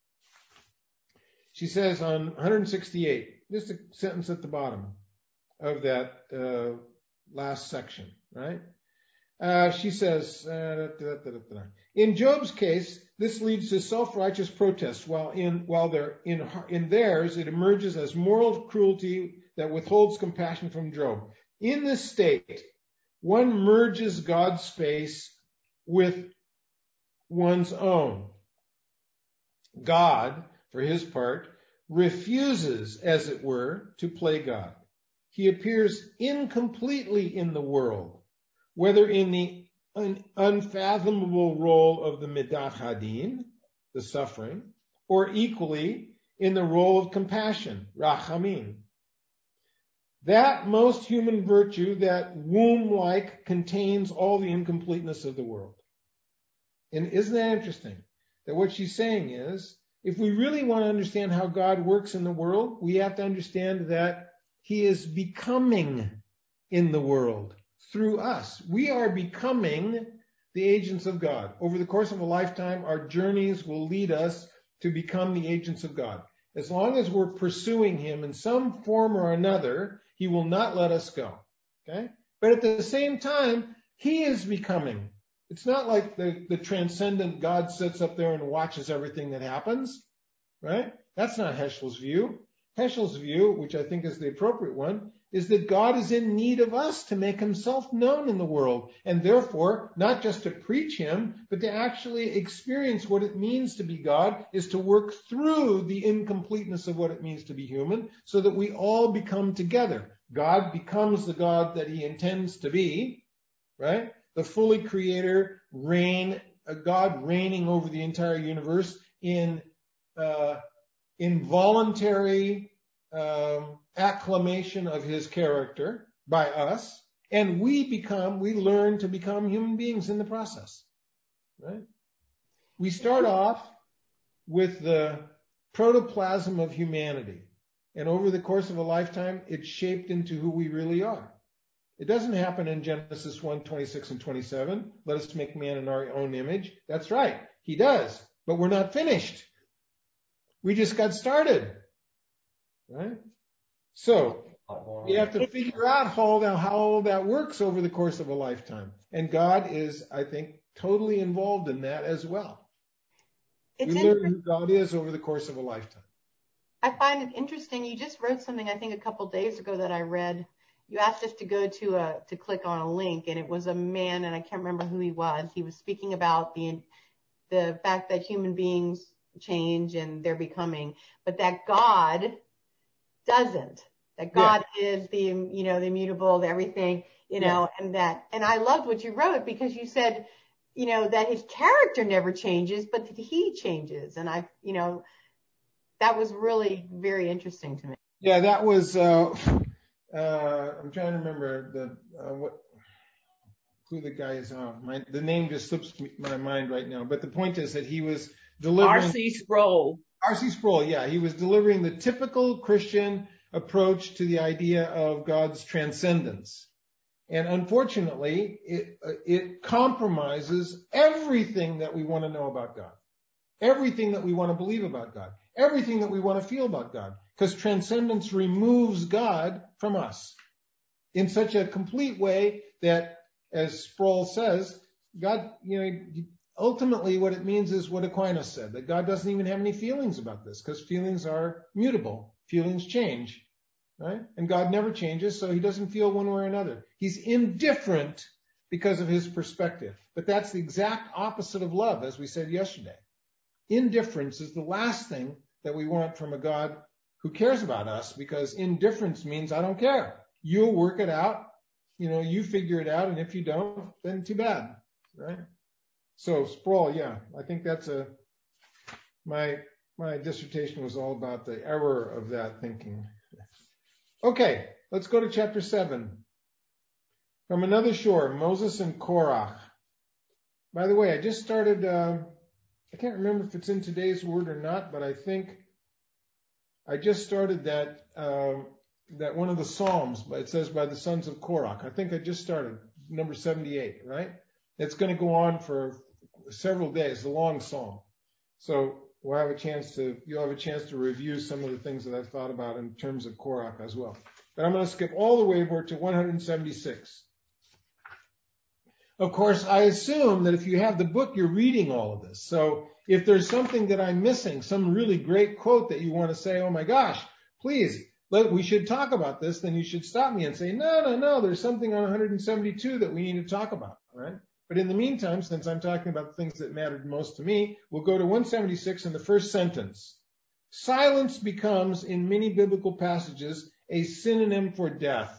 She says on one hundred sixty-eight, just a sentence at the bottom of that uh, last section, right? Uh, she says, uh, da, da, da, da, da. In Job's case, this leads to self-righteous protests, while in while they're in in theirs, it emerges as moral cruelty that withholds compassion from Job. In this state, one merges God's space with one's own. God, for his part, refuses, as it were, to play God. He appears incompletely in the world, whether in the un- unfathomable role of the Midat Hadin, the suffering, or equally in the role of compassion, Rachamim. That most human virtue that womb-like contains all the incompleteness of the world. And isn't that interesting? That what she's saying is, if we really want to understand how God works in the world, we have to understand that he is becoming in the world through us. We are becoming the agents of God. Over the course of a lifetime, our journeys will lead us to become the agents of God. As long as we're pursuing him in some form or another, he will not let us go. Okay? But at the same time, he is becoming. It's not like the, the transcendent God sits up there and watches everything that happens, right? That's not Heschel's view. Heschel's view, which I think is the appropriate one, is that God is in need of us to make himself known in the world, and therefore, not just to preach him, but to actually experience what it means to be God, is to work through the incompleteness of what it means to be human, so that we all become together. God becomes the God that he intends to be, right? The fully creator, reign, a God reigning over the entire universe in uh, involuntary um, acclamation of his character by us, And we become, we learn to become human beings in the process, right? We start off with the protoplasm of humanity. And over the course of a lifetime, it's shaped into who we really are. It doesn't happen in Genesis one, twenty-six and twenty-seven. Let us make man in our own image. That's right. He does. But we're not finished. We just got started. Right? So we have to figure out how, how all that works over the course of a lifetime. And God is, I think, totally involved in that as well. It's we learn who God is over the course of a lifetime. I find it interesting. You just wrote something, I think, a couple days ago that I read. You asked us to go to a to click on a link, and it was a man, and I can't remember who he was. He was speaking about the the fact that human beings change and they're becoming, but that God doesn't. That God yeah. is the you know the immutable, the everything, you know, yeah. and that. And I loved what you wrote because you said, you know, that his character never changes, but that he changes, and I, you know, that was really very interesting to me. Yeah, that was. Uh... Uh, I'm trying to remember the uh, what who the guy is. Oh, my, the name just slips my mind right now. But the point is that he was delivering R C Sproul. R C Sproul, yeah, he was delivering the typical Christian approach to the idea of God's transcendence, and unfortunately, it uh, it compromises everything that we want to know about God, everything that we want to believe about God, everything that we want to feel about God. Because transcendence removes God from us in such a complete way that, as Sproul says, God, you know, ultimately what it means is what Aquinas said, that God doesn't even have any feelings about this because feelings are mutable. Feelings change, right? And God never changes, so he doesn't feel one way or another. He's indifferent because of his perspective. But that's the exact opposite of love, as we said yesterday. Indifference is the last thing that we want from a God who cares about us, because indifference means I don't care. You'll work it out. You know, you figure it out. And if you don't, then too bad. Right? So Sproul, yeah, I think that's a, my, my dissertation was all about the error of that thinking. Okay, let's go to chapter seven. From another shore, Moses and Korach. By the way, I just started, uh, I can't remember if it's in today's word or not, but I think I just started that uh, that one of the Psalms. It says by the sons of Korach. I think I just started number seventy-eight, right? It's going to go on for several days, a long psalm. So we'll have a chance to, you'll have a chance to review some of the things that I've thought about in terms of Korach as well. But I'm going to skip all the way over to one hundred seventy-six. Of course, I assume that if you have the book, you're reading all of this. So if there's something that I'm missing, some really great quote that you want to say, oh my gosh, please, let, we should talk about this, then you should stop me and say, no, no, no, there's something on one hundred seventy-two that we need to talk about, right? But in the meantime, since I'm talking about the things that mattered most to me, we'll go to one seventy-six in the first sentence. Silence becomes, in many biblical passages, a synonym for death.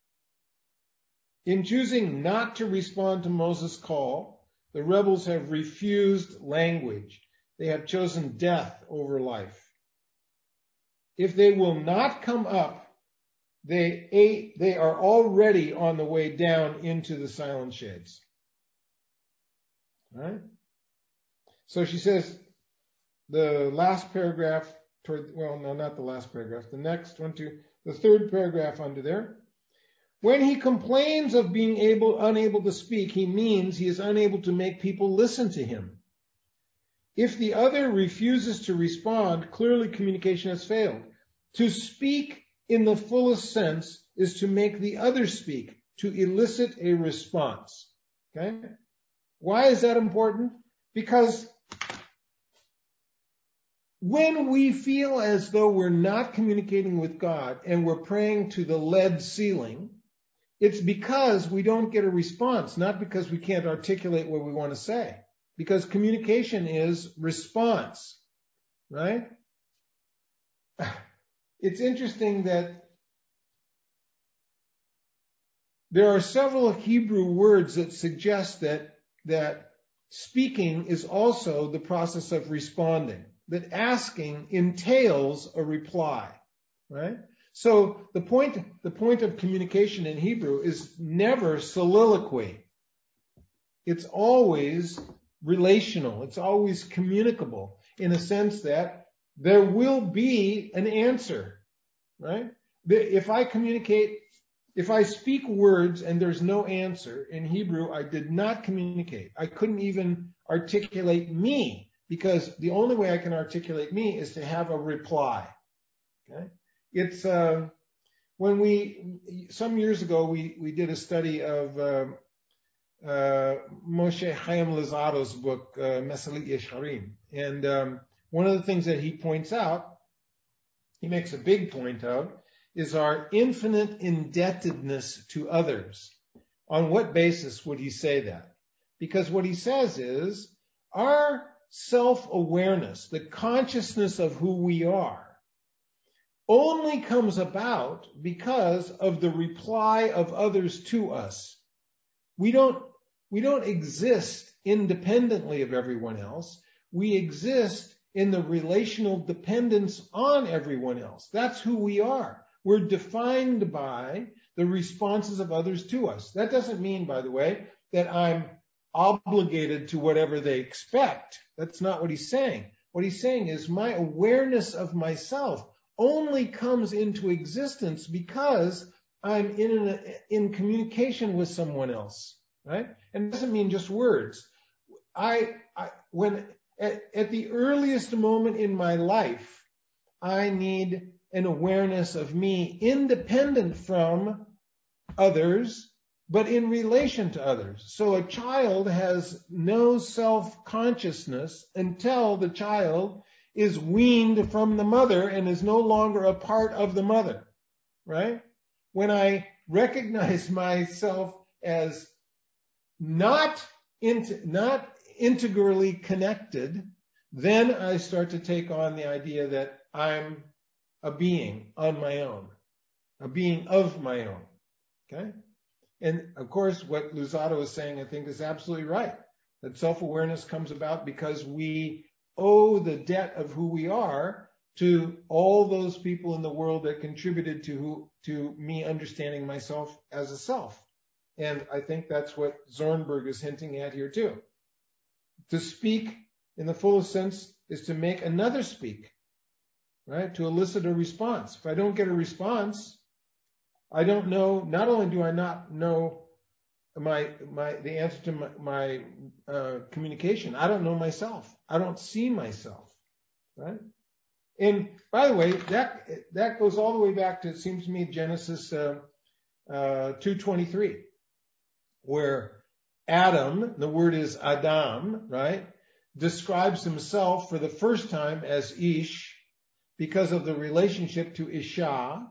In choosing not to respond to Moses' call, the rebels have refused language. They have chosen death over life. If they will not come up, they, ate, they are already on the way down into the silent shades. All right? So she says, the last paragraph, toward, well, no, not the last paragraph, the next one, two, the third paragraph under there. When he complains of being able, unable to speak, he means he is unable to make people listen to him. If the other refuses to respond, clearly communication has failed. To speak in the fullest sense is to make the other speak, to elicit a response. Okay? Why is that important? Because when we feel as though we're not communicating with God and we're praying to the lead ceiling, it's because we don't get a response, not because we can't articulate what we want to say. Because communication is response, right? It's interesting that there are several Hebrew words that suggest that, that speaking is also the process of responding, that asking entails a reply, right? So the point, the point of communication in Hebrew is never soliloquy. It's always relational. It's always communicable in a sense that there will be an answer, right? If I communicate, if I speak words and there's no answer in Hebrew, I did not communicate. I couldn't even articulate me, because the only way I can articulate me is to have a reply. Okay? It's, uh, when we, some years ago, we, we did a study of, uh, uh, Moshe Chaim Luzzatto's book, uh, Mesalit Yesharim. And, um, one of the things that he points out, he makes a big point of, is our infinite indebtedness to others. On what basis would he say that? Because what he says is our self-awareness, the consciousness of who we are, only comes about because of the reply of others to us. We don't, we don't exist independently of everyone else. We exist in the relational dependence on everyone else. That's who we are. We're defined by the responses of others to us. That doesn't mean, by the way, that I'm obligated to whatever they expect. That's not what he's saying. What he's saying is my awareness of myself only comes into existence because I'm in an, in communication with someone else, right? And it doesn't mean just words. I, I when at, at the earliest moment in my life, I need an awareness of me independent from others, but in relation to others. So a child has no self-consciousness until the child is weaned from the mother and is no longer a part of the mother, right? When I recognize myself as not, int- not integrally connected, then I start to take on the idea that I'm a being on my own, a being of my own, okay? And of course, what Luzzatto is saying, I think, is absolutely right. That self-awareness comes about because we owe the debt of who we are to all those people in the world that contributed to who, to me understanding myself as a self. And I think that's what Zornberg is hinting at here too. To speak in the fullest sense is to make another speak, right? To elicit a response. If I don't get a response, I don't know, not only do I not know my, my, the answer to my, my uh, communication, I don't know myself. I don't see myself, right? And by the way, that, that goes all the way back to, it seems to me, Genesis uh, uh, two twenty-three, where Adam, the word is Adam, right, describes himself for the first time as Ish because of the relationship to Isha.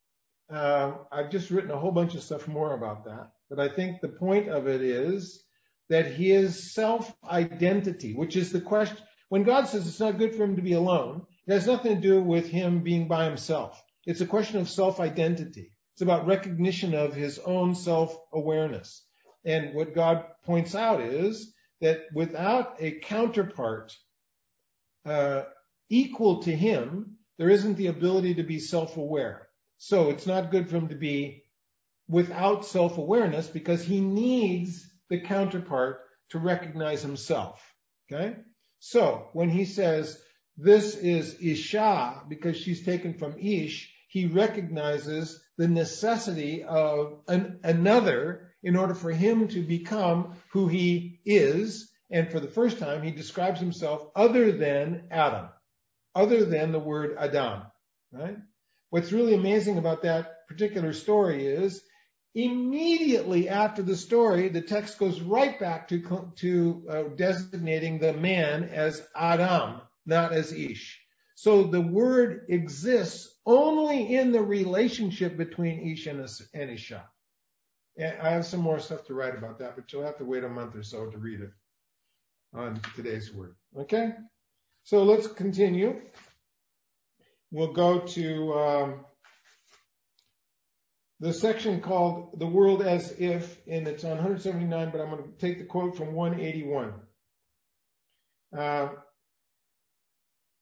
Uh, I've just written a whole bunch of stuff more about that, but I think the point of it is that his self-identity, which is the question, when God says it's not good for him to be alone, it has nothing to do with him being by himself. It's a question of self-identity. It's about recognition of his own self-awareness. And what God points out is that without a counterpart uh, equal to him, there isn't the ability to be self-aware. So it's not good for him to be without self-awareness because he needs the counterpart to recognize himself. Okay? So when he says this is Isha because she's taken from Ish, he recognizes the necessity of an, another in order for him to become who he is. And for the first time, he describes himself other than Adam, other than the word Adam, right? What's really amazing about that particular story is immediately after the story, the text goes right back to, to uh, designating the man as Adam, not as Ish. So the word exists only in the relationship between Ish and Isha. And I have some more stuff to write about that, but you'll have to wait a month or so to read it on today's word. Okay? So let's continue. We'll go to um, the section called The World as If, and it's on one seventy-nine, but I'm going to take the quote from one eighty-one. Uh,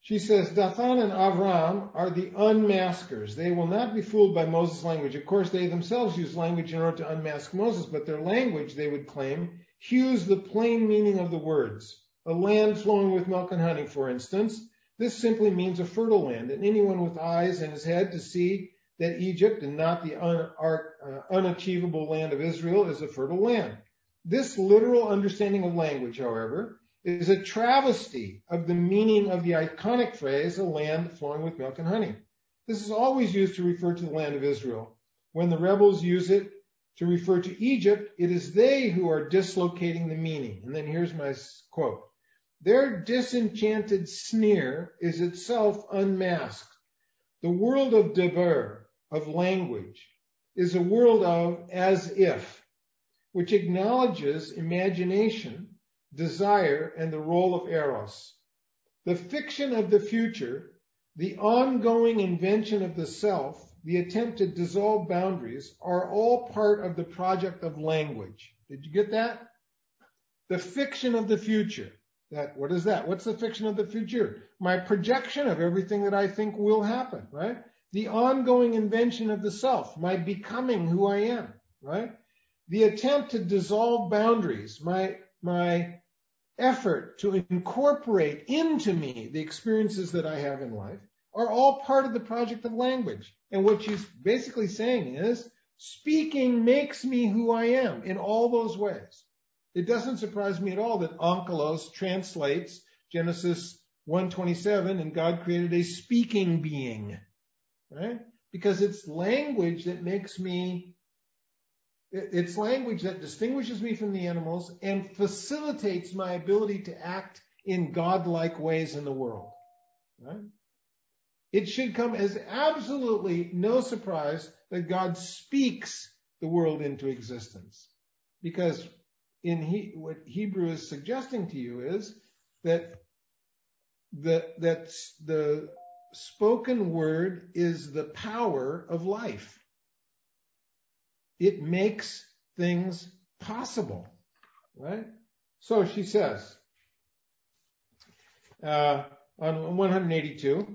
She says, Dathan and Avram are the unmaskers. They will not be fooled by Moses' language. Of course, they themselves use language in order to unmask Moses, but their language, they would claim, hews the plain meaning of the words. A land flowing with milk and honey, for instance. This simply means a fertile land, and anyone with eyes in his head to see that Egypt and not the un, uh, unachievable land of Israel is a fertile land. This literal understanding of language, however, is a travesty of the meaning of the iconic phrase, a land flowing with milk and honey. This is always used to refer to the land of Israel. When the rebels use it to refer to Egypt, it is they who are dislocating the meaning. And then here's my quote. Their disenchanted sneer is itself unmasked. The world of deber, of language, is a world of as if, which acknowledges imagination, desire, and the role of eros. The fiction of the future, the ongoing invention of the self, the attempt to dissolve boundaries, are all part of the project of language. Did you get that? The fiction of the future. That, what is that? What's the fiction of the future? My projection of everything that I think will happen, right? The ongoing invention of the self, my becoming who I am, right? The attempt to dissolve boundaries, my, my effort to incorporate into me the experiences that I have in life, are all part of the project of language. And what she's basically saying is, speaking makes me who I am in all those ways. It doesn't surprise me at all that Onkelos translates Genesis one twenty-seven, and God created a speaking being, right? Because it's language that makes me, it's language that distinguishes me from the animals and facilitates my ability to act in godlike ways in the world, right? It should come as absolutely no surprise that God speaks the world into existence, because in he, what Hebrew is suggesting to you is that the, that the spoken word is the power of life. It makes things possible, right? So she says, uh, on one eighty-two,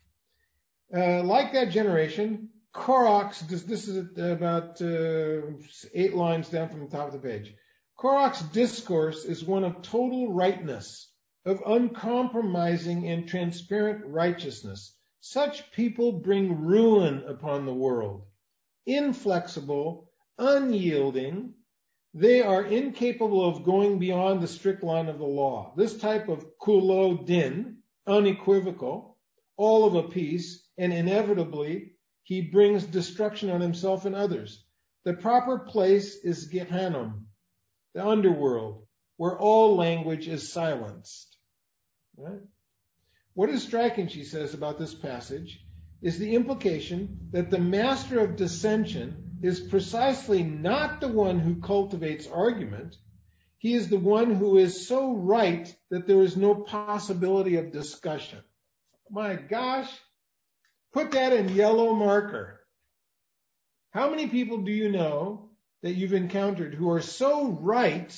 uh, like that generation, Korach's, this, this is about uh, eight lines down from the top of the page. Korach's discourse is one of total rightness, of uncompromising and transparent righteousness. Such people bring ruin upon the world. Inflexible, unyielding, they are incapable of going beyond the strict line of the law. This type of kulo din, unequivocal, all of a piece, and inevitably he brings destruction on himself and others. The proper place is Gehenna, the underworld, where all language is silenced. Right? What is striking, she says, about this passage is the implication that the master of dissension is precisely not the one who cultivates argument. He is the one who is so right that there is no possibility of discussion. My gosh, put that in yellow marker. How many people do you know that you've encountered who are so right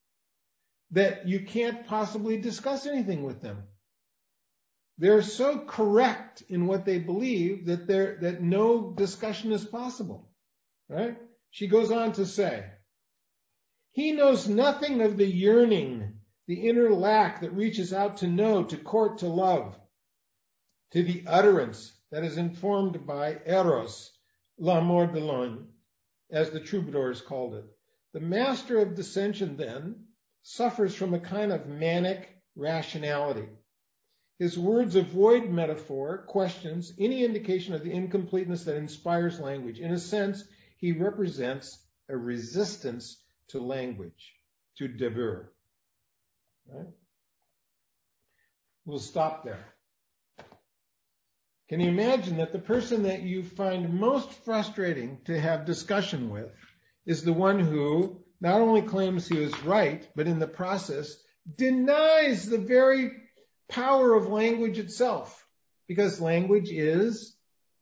that you can't possibly discuss anything with them? They're so correct in what they believe that there that no discussion is possible. Right? She goes on to say, he knows nothing of the yearning, the inner lack that reaches out to know, to court, to love, to the utterance that is informed by eros, l'amour de l'homme, as the troubadours called it. The master of dissension, then, suffers from a kind of manic rationality. His words avoid metaphor, questions, any indication of the incompleteness that inspires language. In a sense, he represents a resistance to language, to deber. Right? We'll stop there. Can you imagine that the person that you find most frustrating to have discussion with is the one who not only claims he is right, but in the process denies the very power of language itself, because language is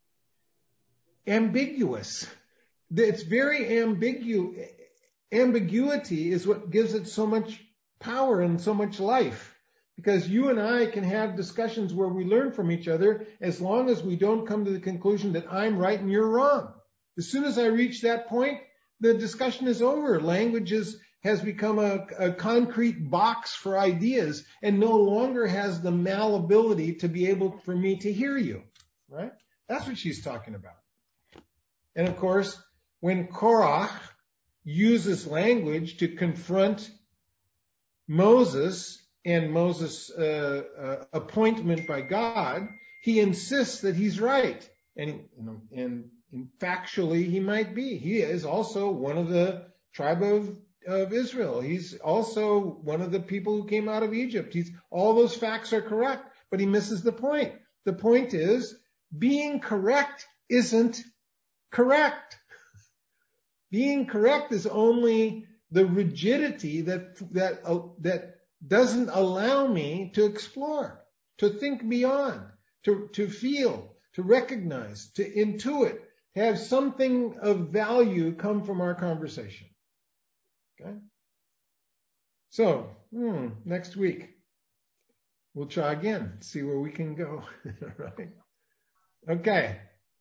ambiguous. It's very ambigu. Ambiguity is what gives it so much power and so much life. Because you and I can have discussions where we learn from each other as long as we don't come to the conclusion that I'm right and you're wrong. As soon as I reach that point, the discussion is over. Language is, has become a, a concrete box for ideas and no longer has the malleability to be able for me to hear you, right? That's what she's talking about. And of course, when Korach uses language to confront Moses and Moses' uh, uh, appointment by God, he insists that he's right. And, and, and factually, he might be. He is also one of the tribe of, of Israel. He's also one of the people who came out of Egypt. He's, all those facts are correct, but he misses the point. The point is, being correct isn't correct. Being correct is only the rigidity that, that, uh, that doesn't allow me to explore, to think beyond, to, to feel, to recognize, to intuit, have something of value come from our conversation. Okay? So, hmm, next week, we'll try again, see where we can go. Right? Okay.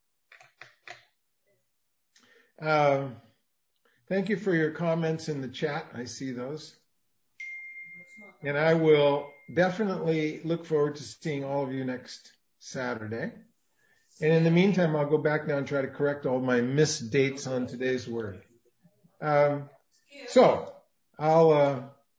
Um, thank you for your comments in the chat. I see those. And I will definitely look forward to seeing all of you next Saturday. And in the meantime, I'll go back now and try to correct all my missed dates on today's word. Um, so I'll, uh,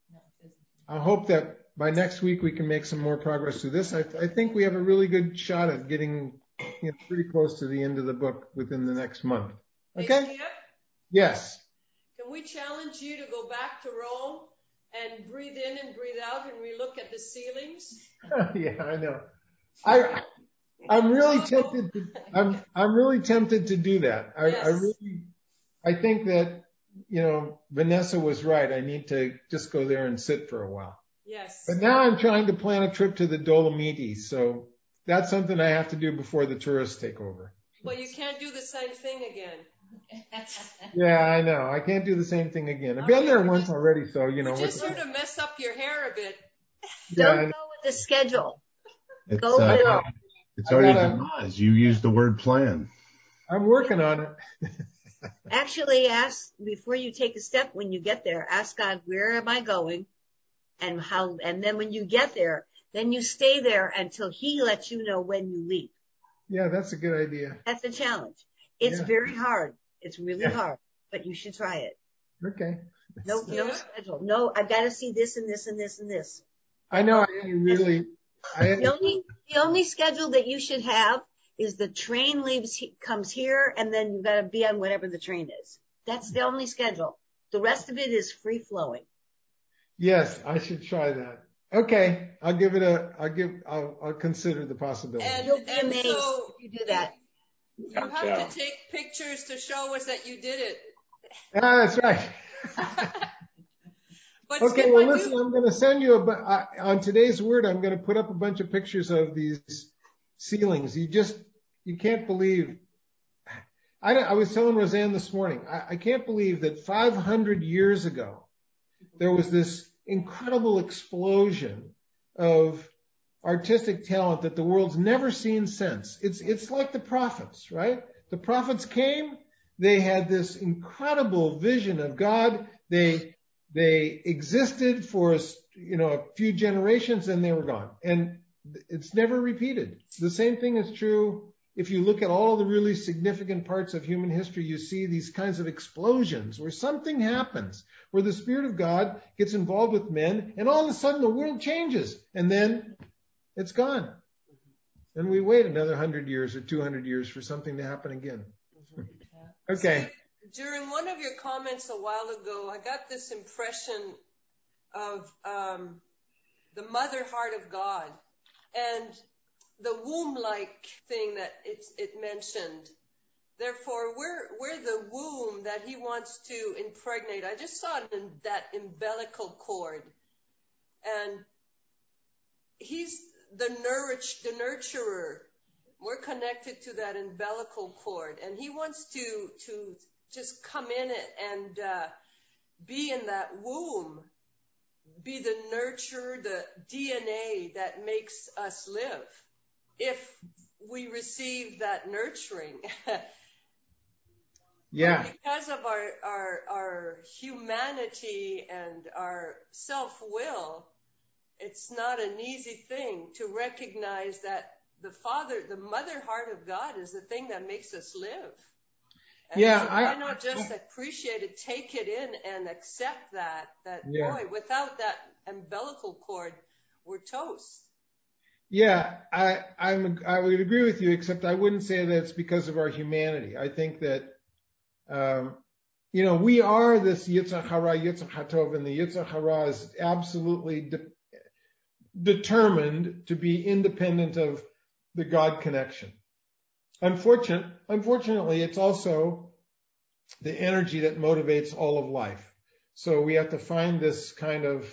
I hope that by next week we can make some more progress through this. I, I think we have a really good shot at getting, you know, pretty close to the end of the book within the next month. Okay? Hey, Skip, yes. can we challenge you to go back to Rome and breathe in and breathe out and relook at the ceilings? Yeah, I know. I, I'm really tempted to, I'm, I'm really tempted to do that. I, Yes. I really, I think that, you know, Vanessa was right. I need to just go there and sit for a while. Yes. But now I'm trying to plan a trip to the Dolomites. So that's something I have to do before the tourists take over. But you can't do the same thing again. Yeah, I know. I can't do the same thing again. I've been there once already, so, you know. We're just what's- here to mess up your hair a bit. Yeah, I Don't know. go with the schedule. It's, Go uh, with it. it's I already gotta- demised. You used the word plan. I'm working on it. Actually, ask before you take a step when you get there. Ask God, where am I going, and how? And then when you get there, then you stay there until He lets you know when you leave. Yeah, that's a good idea. That's a challenge. It's Yeah. very hard. It's really Yeah. hard, but you should try it. Okay. No, no schedule. No, I've got to see this and this and this and this. I know. I really. I, The only, the only schedule that you should have is the train leaves, comes here, and then you've got to be on whatever the train is. That's the only schedule. The rest of it is free flowing. Yes, I should try that. Okay, I'll give it a. I'll give. I'll, I'll consider the possibility. And, You'll be and amazed so if you do that. you have to take pictures to show us that you did it. Ah, that's right. But Okay, Skip, well, I listen, do- I'm going to send you a, bu- uh, on today's word, I'm going to put up a bunch of pictures of these ceilings. You just, you can't believe, I, don't- I was telling Roseanne this morning, I, I can't believe that five hundred years ago, there was this incredible explosion of artistic talent that the world's never seen since. It's, it's like the prophets, right? The prophets came, they had this incredible vision of God. They, They existed for, you know, a few generations and they were gone. And it's never repeated. The same thing is true if you look at all the really significant parts of human history. You see these kinds of explosions where something happens, where the Spirit of God gets involved with men and all of a sudden the world changes and then it's gone. And we wait another hundred years or two hundred years for something to happen again. Okay. During one of your comments a while ago, I got this impression of um, the mother heart of God and the womb-like thing that it, it mentioned. Therefore, we're, we're the womb that He wants to impregnate. I just saw it in that umbilical cord. And He's the, nourish, the nurturer. We're connected to that umbilical cord. And He wants to... to just come in it and uh, be in that womb, be the nurture, the D N A that makes us live. If we receive that nurturing. Yeah. But because of our, our, our humanity and our self-will, it's not an easy thing to recognize that the Father, the mother heart of God is the thing that makes us live. And Yeah. so I, why not just appreciate it, take it in and accept that, that yeah. boy, without that umbilical cord, we're toast. Yeah, I, I'm, I would agree with you, except I wouldn't say that it's because of our humanity. I think that, um, you know, we are this Yitzhak Hara, Yitzhak Hatov, and the Yitzhak Hara is absolutely de- determined to be independent of the God connection. Unfortunate, unfortunately, it's also the energy that motivates all of life. So we have to find this kind of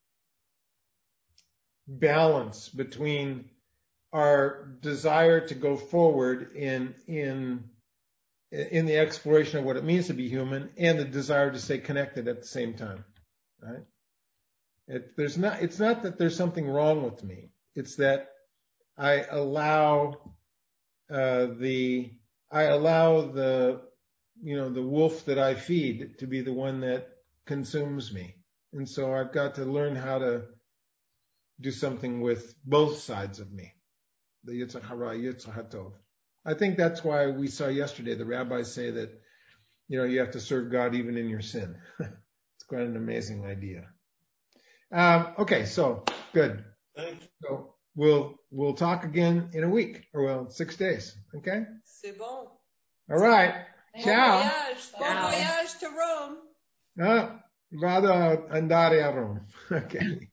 balance between our desire to go forward in in in the exploration of what it means to be human and the desire to stay connected at the same time, right? It, there's not. It's not that there's something wrong with me. It's that I allow uh, the I allow the you know the wolf that I feed to be the one that consumes me, and so I've got to learn how to do something with both sides of me, the Yitzhak Hara, Yitzhak Hatov. I think that's why we saw yesterday the rabbis say that, you know, you have to serve God even in your sin. It's quite an amazing idea. Um, okay, so good. Thank you. So we'll we'll talk again in a week, or well, six days. Okay. C'est bon. All right. Bon Ciao. voyage. Bon voyage to Rome. Ah, vado a andare a Rome. Okay.